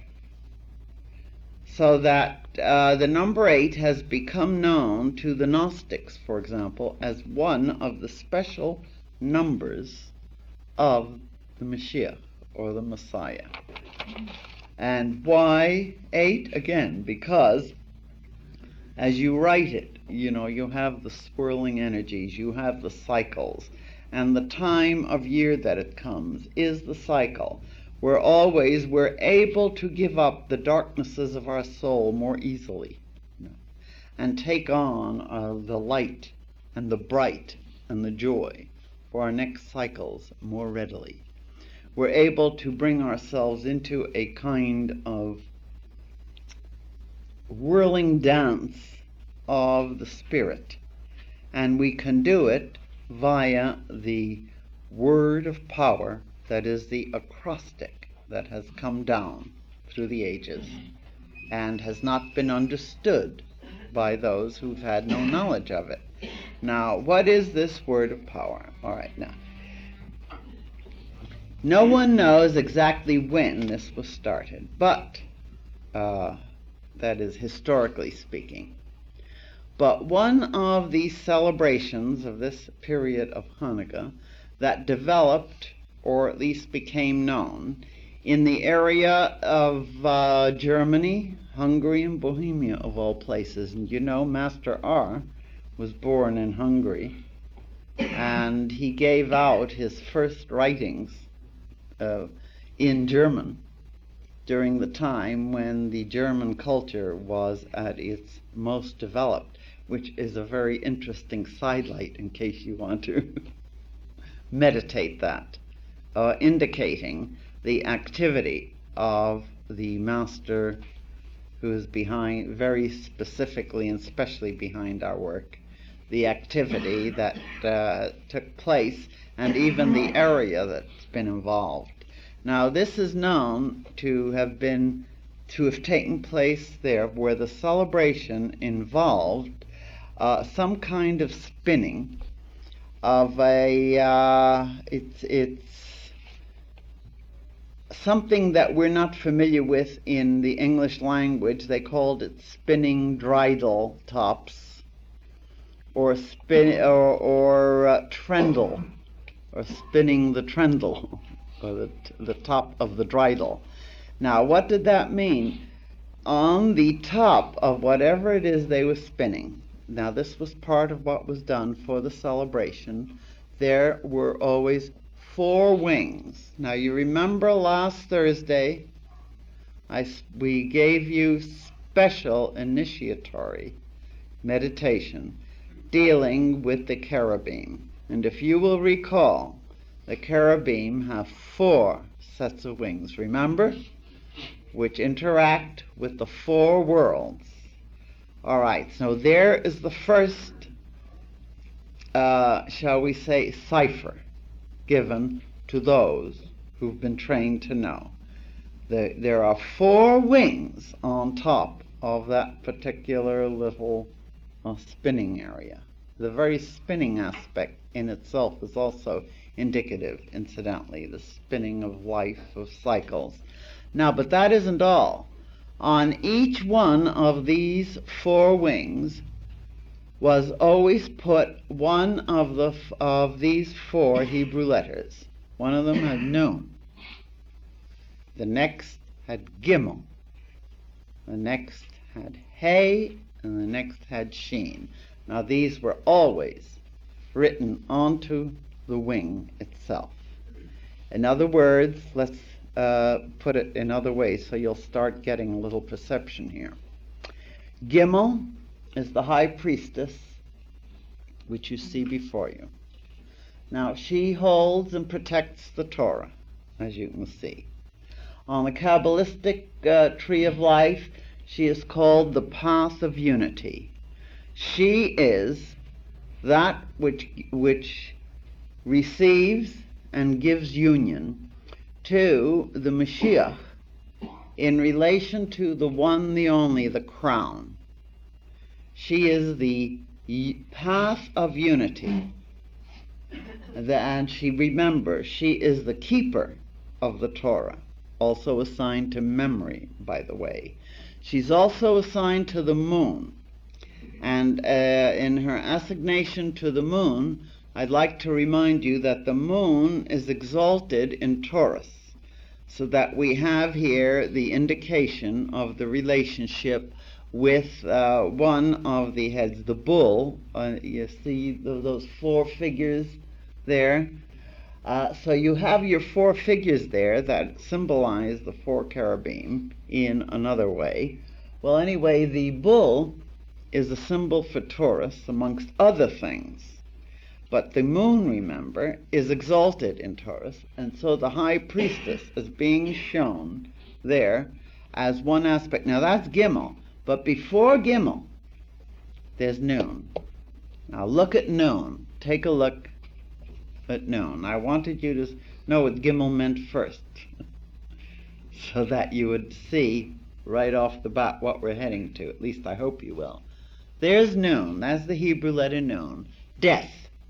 so that uh, the number eight has become known to the Gnostics, for example, as one of the special numbers of the Mashiach, or the Messiah. And why eight? Again, because as you write it, you know, you have the swirling energies, you have the cycles, and the time of year that it comes is the cycle. We're always, we're able to give up the darknesses of our soul more easily, you know, and take on uh, the light and the bright and the joy for our next cycles more readily. We're able to bring ourselves into a kind of whirling dance of the spirit, and we can do it via the word of power, that is the acrostic that has come down through the ages and has not been understood by those who've had no knowledge of it. Now, what is this word of power? All right, now, no one knows exactly when this was started, but uh, that is historically speaking. But one of the celebrations of this period of Hanukkah that developed, or at least became known, in the area of uh, Germany, Hungary, and Bohemia, of all places. And you know, Master R was born in Hungary, and he gave out his first writings uh, in German during the time when the German culture was at its most developed, which is a very interesting sidelight in case you want to meditate that, uh, indicating the activity of the master who is behind, very specifically and specially behind our work, the activity that uh, took place, and even the area that's been involved. Now, this is known to have been, to have taken place there where the celebration involved uh, some kind of spinning of a, uh, it's, it's something that we're not familiar with in the English language. They called it spinning dreidel tops. or spin or, or uh, trendle, or spinning the trendle, or the, t- the top of the dreidel. Now, what did that mean? On the top of whatever it is they were spinning, now this was part of what was done for the celebration, there were always four wings. Now, you remember last Thursday, I, s- we gave you special initiatory meditation dealing with the cherubim. And if you will recall, the cherubim have four sets of wings, remember? Which interact with the four worlds. All right, so there is the first, uh, shall we say, cipher given to those who've been trained to know. The, there are four wings on top of that particular little uh, spinning area. The very spinning aspect in itself is also indicative, incidentally, the spinning of life, of cycles. Now, but that isn't all. On each one of these four wings was always put one of the f- of these four Hebrew letters. One of them had Nun. The next had Gimel. The next had Hey, and the next had Sheen. Now, these were always written onto the wing itself. In other words, let's uh, put it in other ways so you'll start getting a little perception here. Gimel is the high priestess, which you see before you. Now, she holds and protects the Torah, as you can see. On the Kabbalistic uh, tree of life, she is called the path of unity. She is that which which receives and gives union to the Mashiach in relation to the one, the only, the crown. She is the path of unity. And she, remember, she is the keeper of the Torah, also assigned to memory, by the way. She's also assigned to the moon. And uh, in her assignation to the moon, I'd like to remind you that the moon is exalted in Taurus, so that we have here the indication of the relationship with uh, one of the heads, the bull. Uh, you see th- those four figures there? Uh, so you have your four figures there that symbolize the four cherubim in another way. Well, anyway, the bull is a symbol for Taurus, amongst other things. But the moon, remember, is exalted in Taurus, and so the high priestess is being shown there as one aspect. Now that's Gimel, but before Gimel, there's Nun. Now look at Nun. Take a look at Nun. I wanted you to know what Gimel meant first, so that you would see right off the bat what we're heading to. At least I hope you will. There's Nun. That's the Hebrew letter Nun. Death.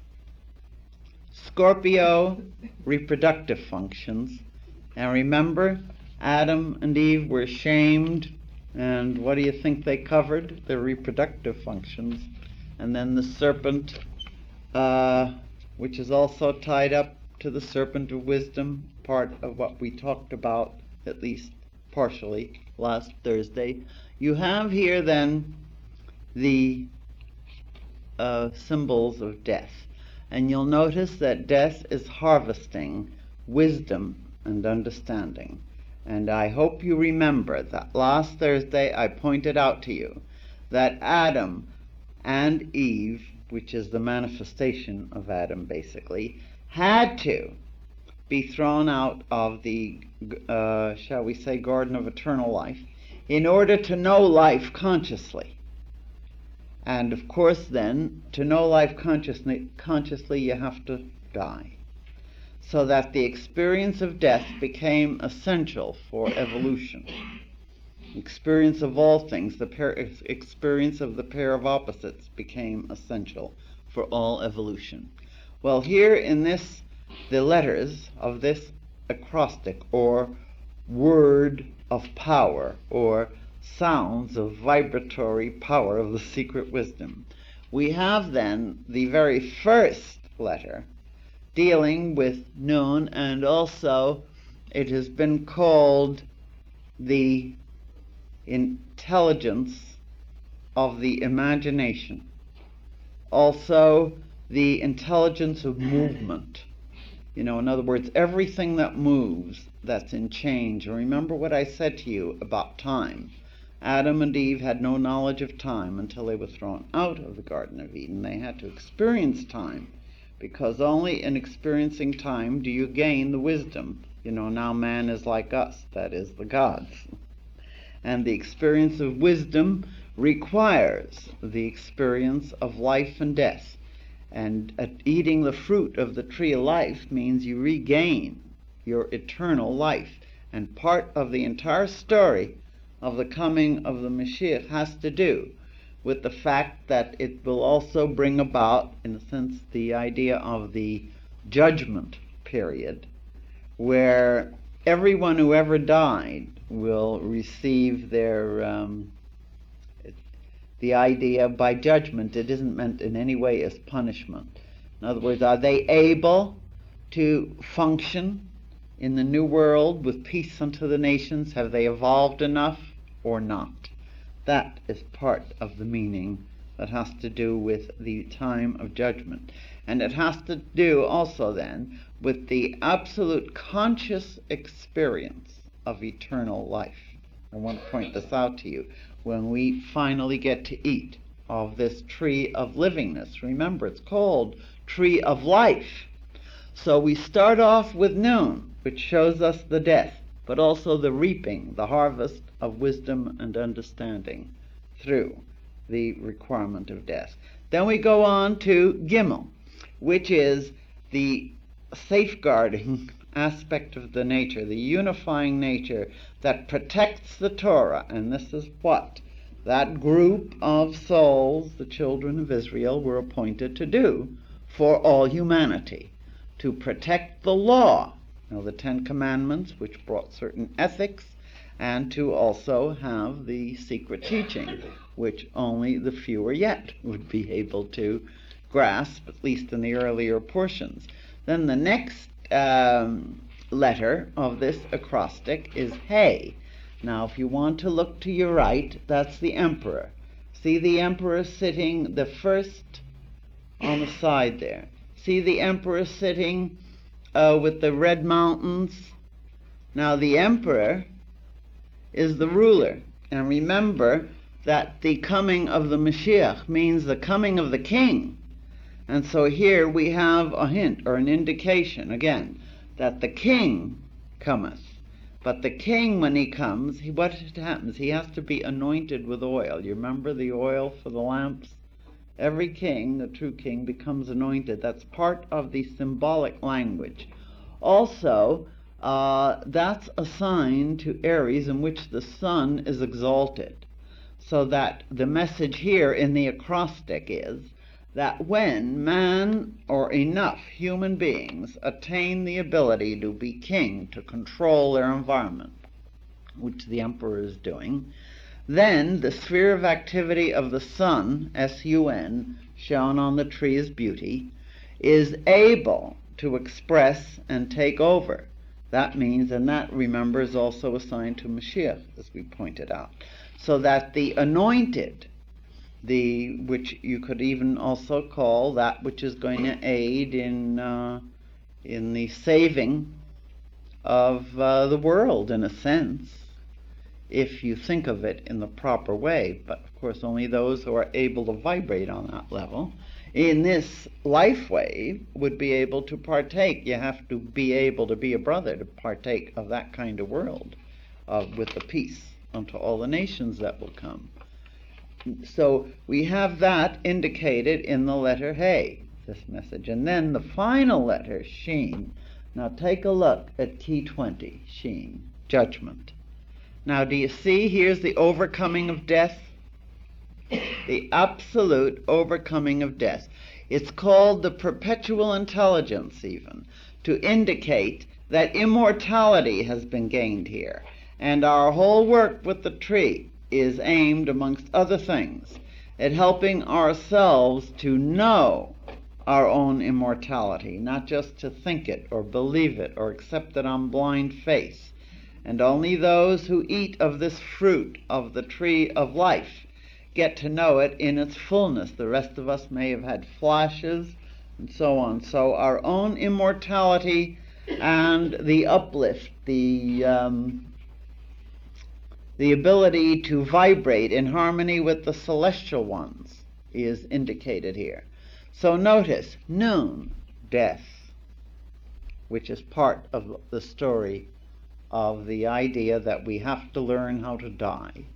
Scorpio, reproductive functions. And remember, Adam and Eve were shamed, and what do you think they covered? Their reproductive functions. And then the serpent, uh, which is also tied up to the serpent of wisdom, part of what we talked about, at least partially, last Thursday. You have here then the uh, symbols of death. And you'll notice that death is harvesting wisdom and understanding. And I hope you remember that last Thursday I pointed out to you that Adam and Eve, which is the manifestation of Adam basically, had to be thrown out of the, uh, shall we say, Garden of Eternal Life in order to know life consciously. And of course then, to know life consciously, consciously you have to die. So that the experience of death became essential for evolution. Experience of all things, the pair, experience of the pair of opposites became essential for all evolution. Well, here in this, the letters of this acrostic, or word of power, or sounds of vibratory power of the secret wisdom, we have then the very first letter dealing with Nun, and also it has been called the intelligence of the imagination, also the intelligence of movement. You know, in other words, everything that moves, that's in change. And remember what I said to you about time. Adam and Eve had no knowledge of time until they were thrown out of the Garden of Eden. They had to experience time, because only in experiencing time do you gain the wisdom. You know, now man is like us, that is, the gods. And the experience of wisdom requires the experience of life and death. And uh, eating the fruit of the tree of life means you regain your eternal life. And part of the entire story of the coming of the Mashiach has to do with the fact that it will also bring about, in a sense, the idea of the judgment period, where everyone who ever died will receive their, um, the idea by judgment. It isn't meant in any way as punishment. In other words, are they able to function in the new world with peace unto the nations? Have they evolved enough or not? That is part of the meaning that has to do with the time of judgment. And it has to do also then with the absolute conscious experience of eternal life. I want to point this out to you. When we finally get to eat of this tree of livingness, remember it's called tree of life. So we start off with Nun, which shows us the death, but also the reaping, the harvest of wisdom and understanding through the requirement of death. Then we go on to Gimel, which is the safeguarding aspect of the nature, the unifying nature that protects the Torah. And this is what that group of souls, the children of Israel, were appointed to do for all humanity, to protect the law, you know, the Ten Commandments, which brought certain ethics, and to also have the secret teaching, which only the fewer yet would be able to grasp, at least in the earlier portions. Then the next um, letter of this acrostic is Hey. Now, if you want to look to your right, that's the emperor. See the emperor sitting the first on the side there. See the emperor sitting uh, with the red mountains? Now, the emperor is the ruler. And remember that the coming of the Mashiach means the coming of the king. And so here we have a hint or an indication, again, that the king cometh. But the king, when he comes, he, what happens? He has to be anointed with oil. You remember the oil for the lamps? Every king, the true king, becomes anointed. That's part of the symbolic language. Also, uh, that's a sign to Aries in which the sun is exalted. So that the message here in the acrostic is that when man or enough human beings attain the ability to be king, to control their environment, which the emperor is doing, then the sphere of activity of the sun, S U N, shown on the tree as beauty, is able to express and take over. That means, and that, remember, is also assigned to Mashiach, as we pointed out. So that the anointed, the which you could even also call that which is going to aid in uh, in the saving of uh, the world, in a sense, if you think of it in the proper way. But of course only those who are able to vibrate on that level in this life wave would be able to partake. You have to be able to be a brother to partake of that kind of world, uh, with the peace unto all the nations that will come. So we have that indicated in the letter Hey, this message. And then the final letter, Sheen. Now take a look at key twenty, Sheen, judgment. Now do you see here's the overcoming of death? The absolute overcoming of death. It's called the perpetual intelligence even, to indicate that immortality has been gained here. And our whole work with the tree is aimed, amongst other things, at helping ourselves to know our own immortality, not just to think it or believe it or accept it on blind faith. And only those who eat of this fruit of the tree of life get to know it in its fullness. The rest of us may have had flashes and so on. So our own immortality and the uplift, the um, the ability to vibrate in harmony with the celestial ones is indicated here. So notice, noon, death, which is part of the story of the idea that we have to learn how to die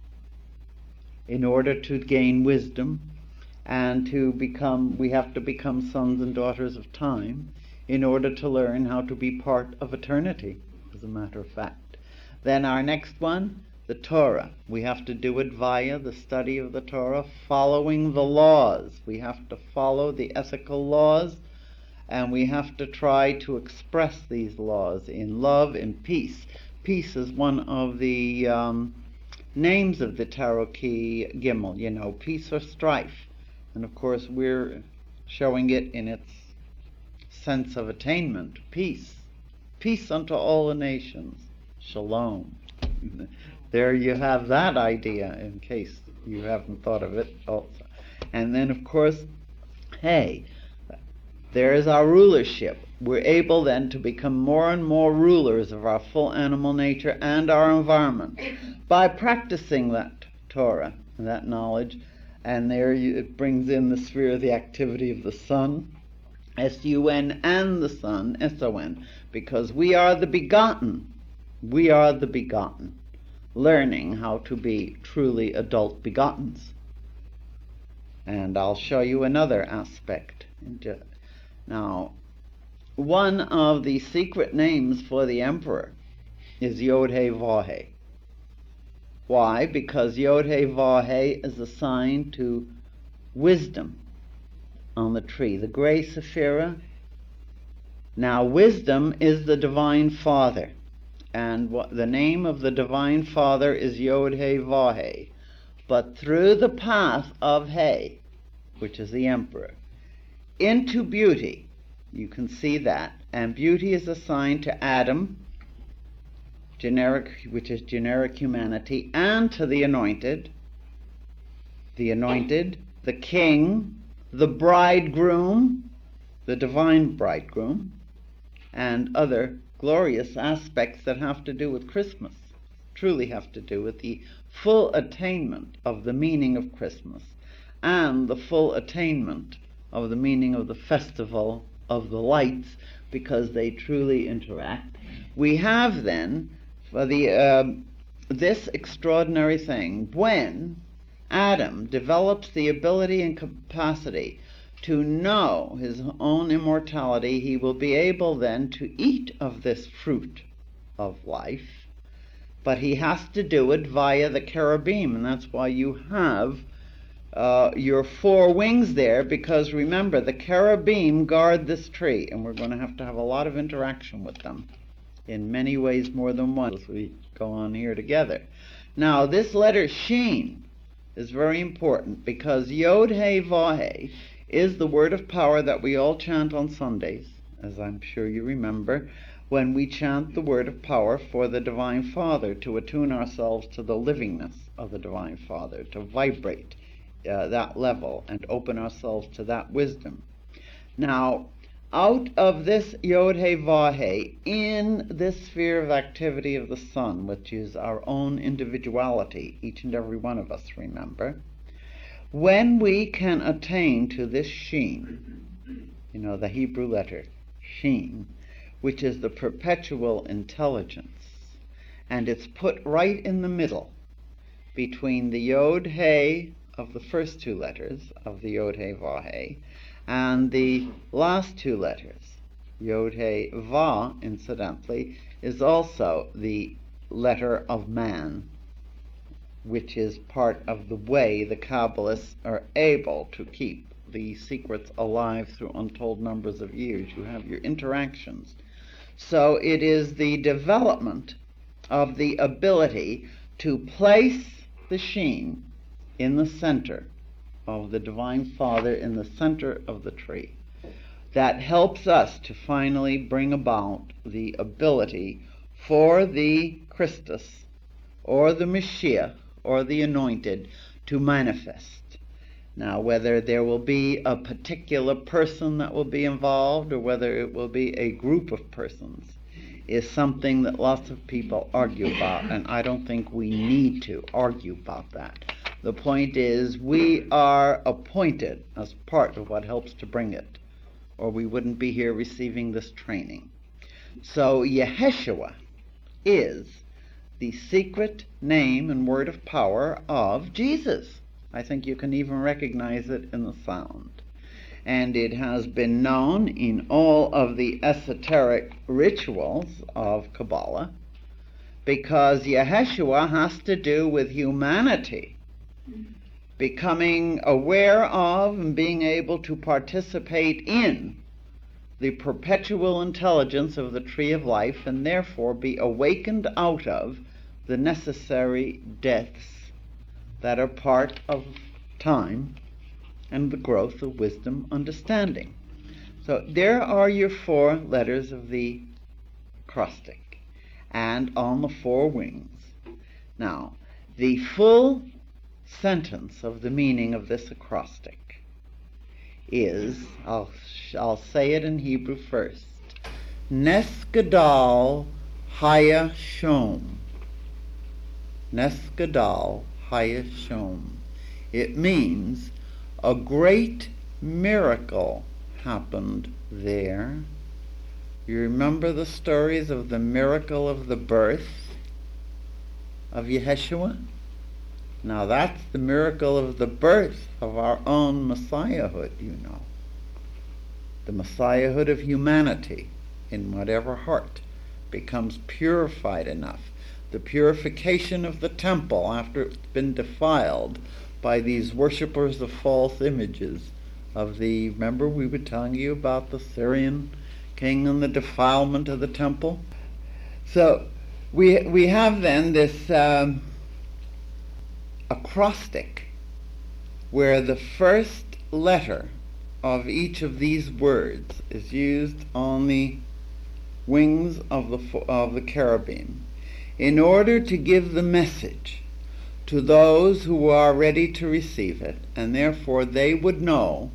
in order to gain wisdom, and to become, we have to become sons and daughters of time in order to learn how to be part of eternity, as a matter of fact. Then our next one, the Torah. We have to do it via the study of the Torah, following the laws. We have to follow the ethical laws, and we have to try to express these laws in love and peace. Peace is one of the um, names of the Tarot Key Gimel, you know, peace or strife. And of course we're showing it in its sense of attainment, peace. Peace unto all the nations, shalom. There you have that idea, in case you haven't thought of it also. And then of course, hey, there is our rulership. We're able then to become more and more rulers of our full animal nature and our environment by practicing that Torah, that knowledge. And there you, it brings in the sphere of the activity of the sun, S U N, and the sun, S O N, because we are the begotten. We are the begotten, learning how to be truly adult begottens. And I'll show you another aspect. Now, one of the secret names for the emperor is Yod-Heh-Vav-Heh. Why? Because Yod-Heh-Vav-Heh is assigned to wisdom on the tree, the gray Sephira. Now, wisdom is the Divine Father, and what, the name of the Divine Father is Yod-Heh-Vav-Heh. But through the path of He, which is the emperor, into beauty, you can see that, and beauty is assigned to Adam, generic, which is generic humanity, and to the anointed, the anointed, the king, the bridegroom, the divine bridegroom, and other glorious aspects that have to do with Christmas, truly have to do with the full attainment of the meaning of Christmas and the full attainment of the meaning of the festival of the lights, because they truly interact. We have then for the uh, this extraordinary thing, when Adam develops the ability and capacity to know his own immortality, he will be able then to eat of this fruit of life, but he has to do it via the cherubim, and that's why you have uh, your four wings there, because remember, the cherubim guard this tree, and we're going to have to have a lot of interaction with them in many ways, more than one, as we go on here together. Now, this letter Shin is very important, because Yod-Heh-Vav-Heh is the word of power that we all chant on Sundays, as I'm sure you remember, when we chant the word of power for the Divine Father, to attune ourselves to the livingness of the Divine Father, to vibrate uh, that level and open ourselves to that wisdom. Now, out of this Yod-Heh-Vav-Heh, in this sphere of activity of the sun, which is our own individuality, each and every one of us, remember, when we can attain to this Shin, you know, the Hebrew letter Shin, which is the perpetual intelligence, and it's put right in the middle between the Yod-Hey of the first two letters of the Yod-Heh-Vav-Heh and the last two letters. Yod-Heh-Vav, incidentally, is also the letter of man, which is part of the way the Kabbalists are able to keep the secrets alive through untold numbers of years. You have your interactions. So it is the development of the ability to place the Shin in the center of the Divine Father in the center of the tree that helps us to finally bring about the ability for the Christus, or the Mashiach, or the Anointed, to manifest. Now, whether there will be a particular person that will be involved, or whether it will be a group of persons, is something that lots of people argue about, and I don't think we need to argue about that. The point is, we are appointed as part of what helps to bring it, or we wouldn't be here receiving this training. So Yeshua is the secret name and word of power of Jesus. I think you can even recognize it in the sound. And it has been known in all of the esoteric rituals of Kabbalah, because Yeshua has to do with humanity becoming aware of and being able to participate in the perpetual intelligence of the tree of life, and therefore be awakened out of the necessary deaths that are part of time and the growth of wisdom understanding. So there are your four letters of the acrostic, and on the four wings. Now, the full sentence of the meaning of this acrostic is, I'll, I'll say it in Hebrew first, Nes Gadal Haya Shom. Nes Gadal Haya Shom. It means a great miracle happened there. You remember the stories of the miracle of the birth of Yeshua? Now that's the miracle of the birth of our own Messiahhood, you know. The Messiahhood of humanity in whatever heart becomes purified enough. The purification of the temple after it's been defiled by these worshippers of false images of the, remember we were telling you about the Syrian king and the defilement of the temple? So we we have then this um, acrostic where the first letter of each of these words is used on the wings of the of the cherubim in order to give the message to those who are ready to receive it, and therefore they would know,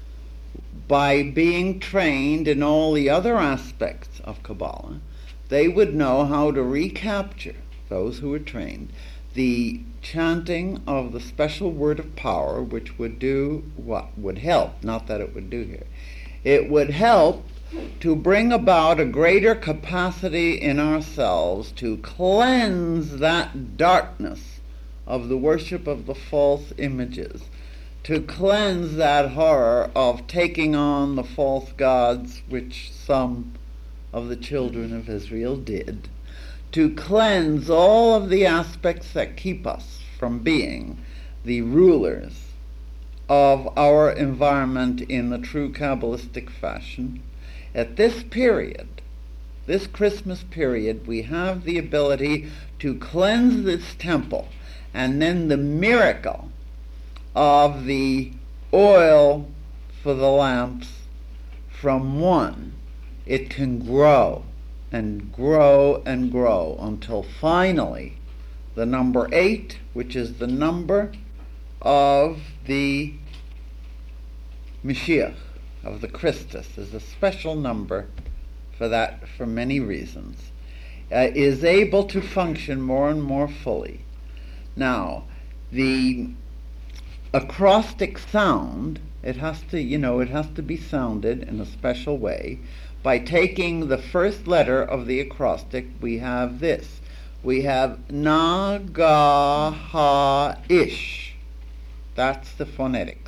by being trained in all the other aspects of Kabbalah, they would know how to recapture, those who were trained, the chanting of the special word of power, which would do what? Would help, not that it would do here. It would help to bring about a greater capacity in ourselves to cleanse that darkness of the worship of the false images, to cleanse that horror of taking on the false gods, which some of the children of Israel did, to cleanse all of the aspects that keep us from being the rulers of our environment in the true Kabbalistic fashion. At this period, this Christmas period, we have the ability to cleanse this temple, and then the miracle of the oil for the lamps from one, it can grow and grow and grow until finally the number eight, which is the number of the Mashiach, of the Christus, is a special number for that for many reasons, uh, is able to function more and more fully. Now, the acrostic sound, it has to, you know, it has to be sounded in a special way. By taking the first letter of the acrostic, we have this. We have na, ga, ha, ish. That's the phonetics.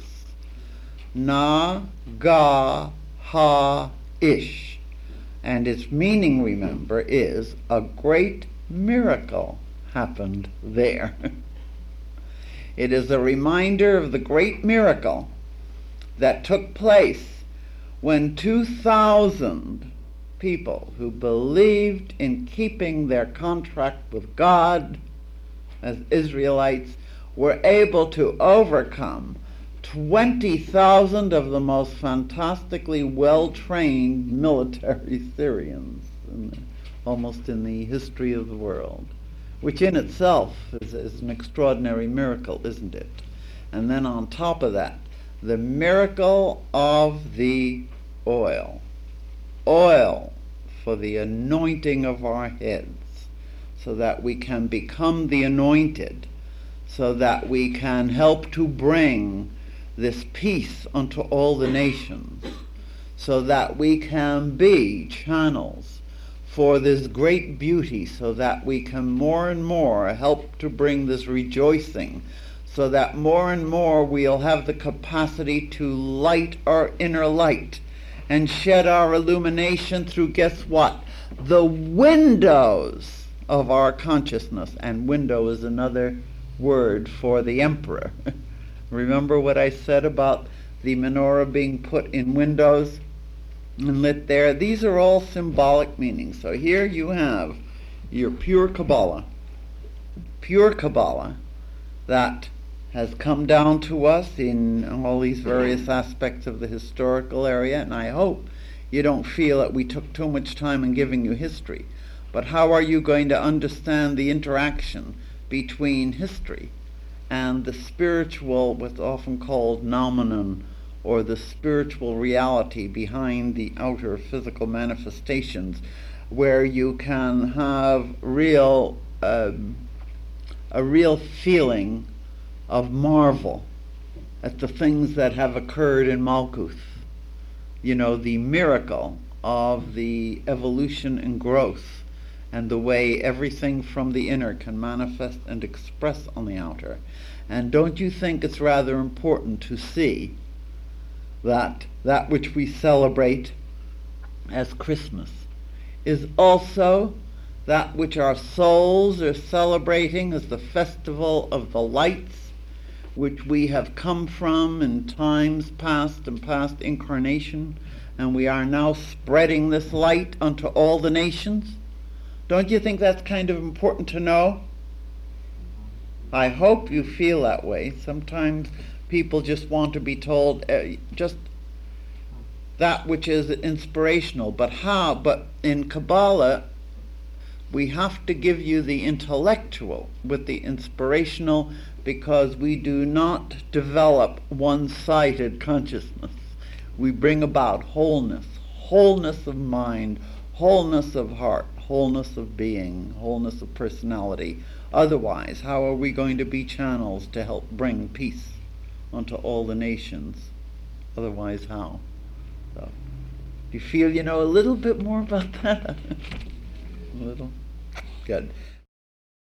Na, ga, ha, ish. And its meaning, remember, is a great miracle happened there. It is a reminder of the great miracle that took place when two thousand people who believed in keeping their contract with God as Israelites were able to overcome twenty thousand of the most fantastically well-trained military Syrians, in the, almost in the history of the world, which in itself is, is an extraordinary miracle, isn't it? And then on top of that, the miracle of the oil. Oil for the anointing of our heads, so that we can become the anointed, so that we can help to bring this peace unto all the nations, so that we can be channels for this great beauty, so that we can more and more help to bring this rejoicing, so that more and more we'll have the capacity to light our inner light and shed our illumination through, guess what? The windows of our consciousness. And window is another word for the emperor. Remember what I said about the menorah being put in windows and lit there? These are all symbolic meanings. So here you have your pure Kabbalah, pure Kabbalah that has come down to us in all these various aspects of the historical area, and I hope you don't feel that we took too much time in giving you history. But how are you going to understand the interaction between history and the spiritual, what's often called noumenon, or the spiritual reality behind the outer physical manifestations, where you can have real, um, a real feeling of marvel at the things that have occurred in Malkuth. You know, the miracle of the evolution and growth, and the way everything from the inner can manifest and express on the outer. And don't you think it's rather important to see that that which we celebrate as Christmas is also that which our souls are celebrating as the festival of the lights, which we have come from in times past and past incarnation, and we are now spreading this light unto all the nations? Don't you think that's kind of important to know? I hope you feel that way. Sometimes people just want to be told uh, just that which is inspirational, but how? But in Kabbalah, we have to give you the intellectual with the inspirational, because we do not develop one-sided consciousness. We bring about wholeness, wholeness of mind, wholeness of heart, wholeness of being, wholeness of personality. Otherwise, how are we going to be channels to help bring peace unto all the nations? Otherwise, how? So, do you feel you know a little bit more about that? A little? Good.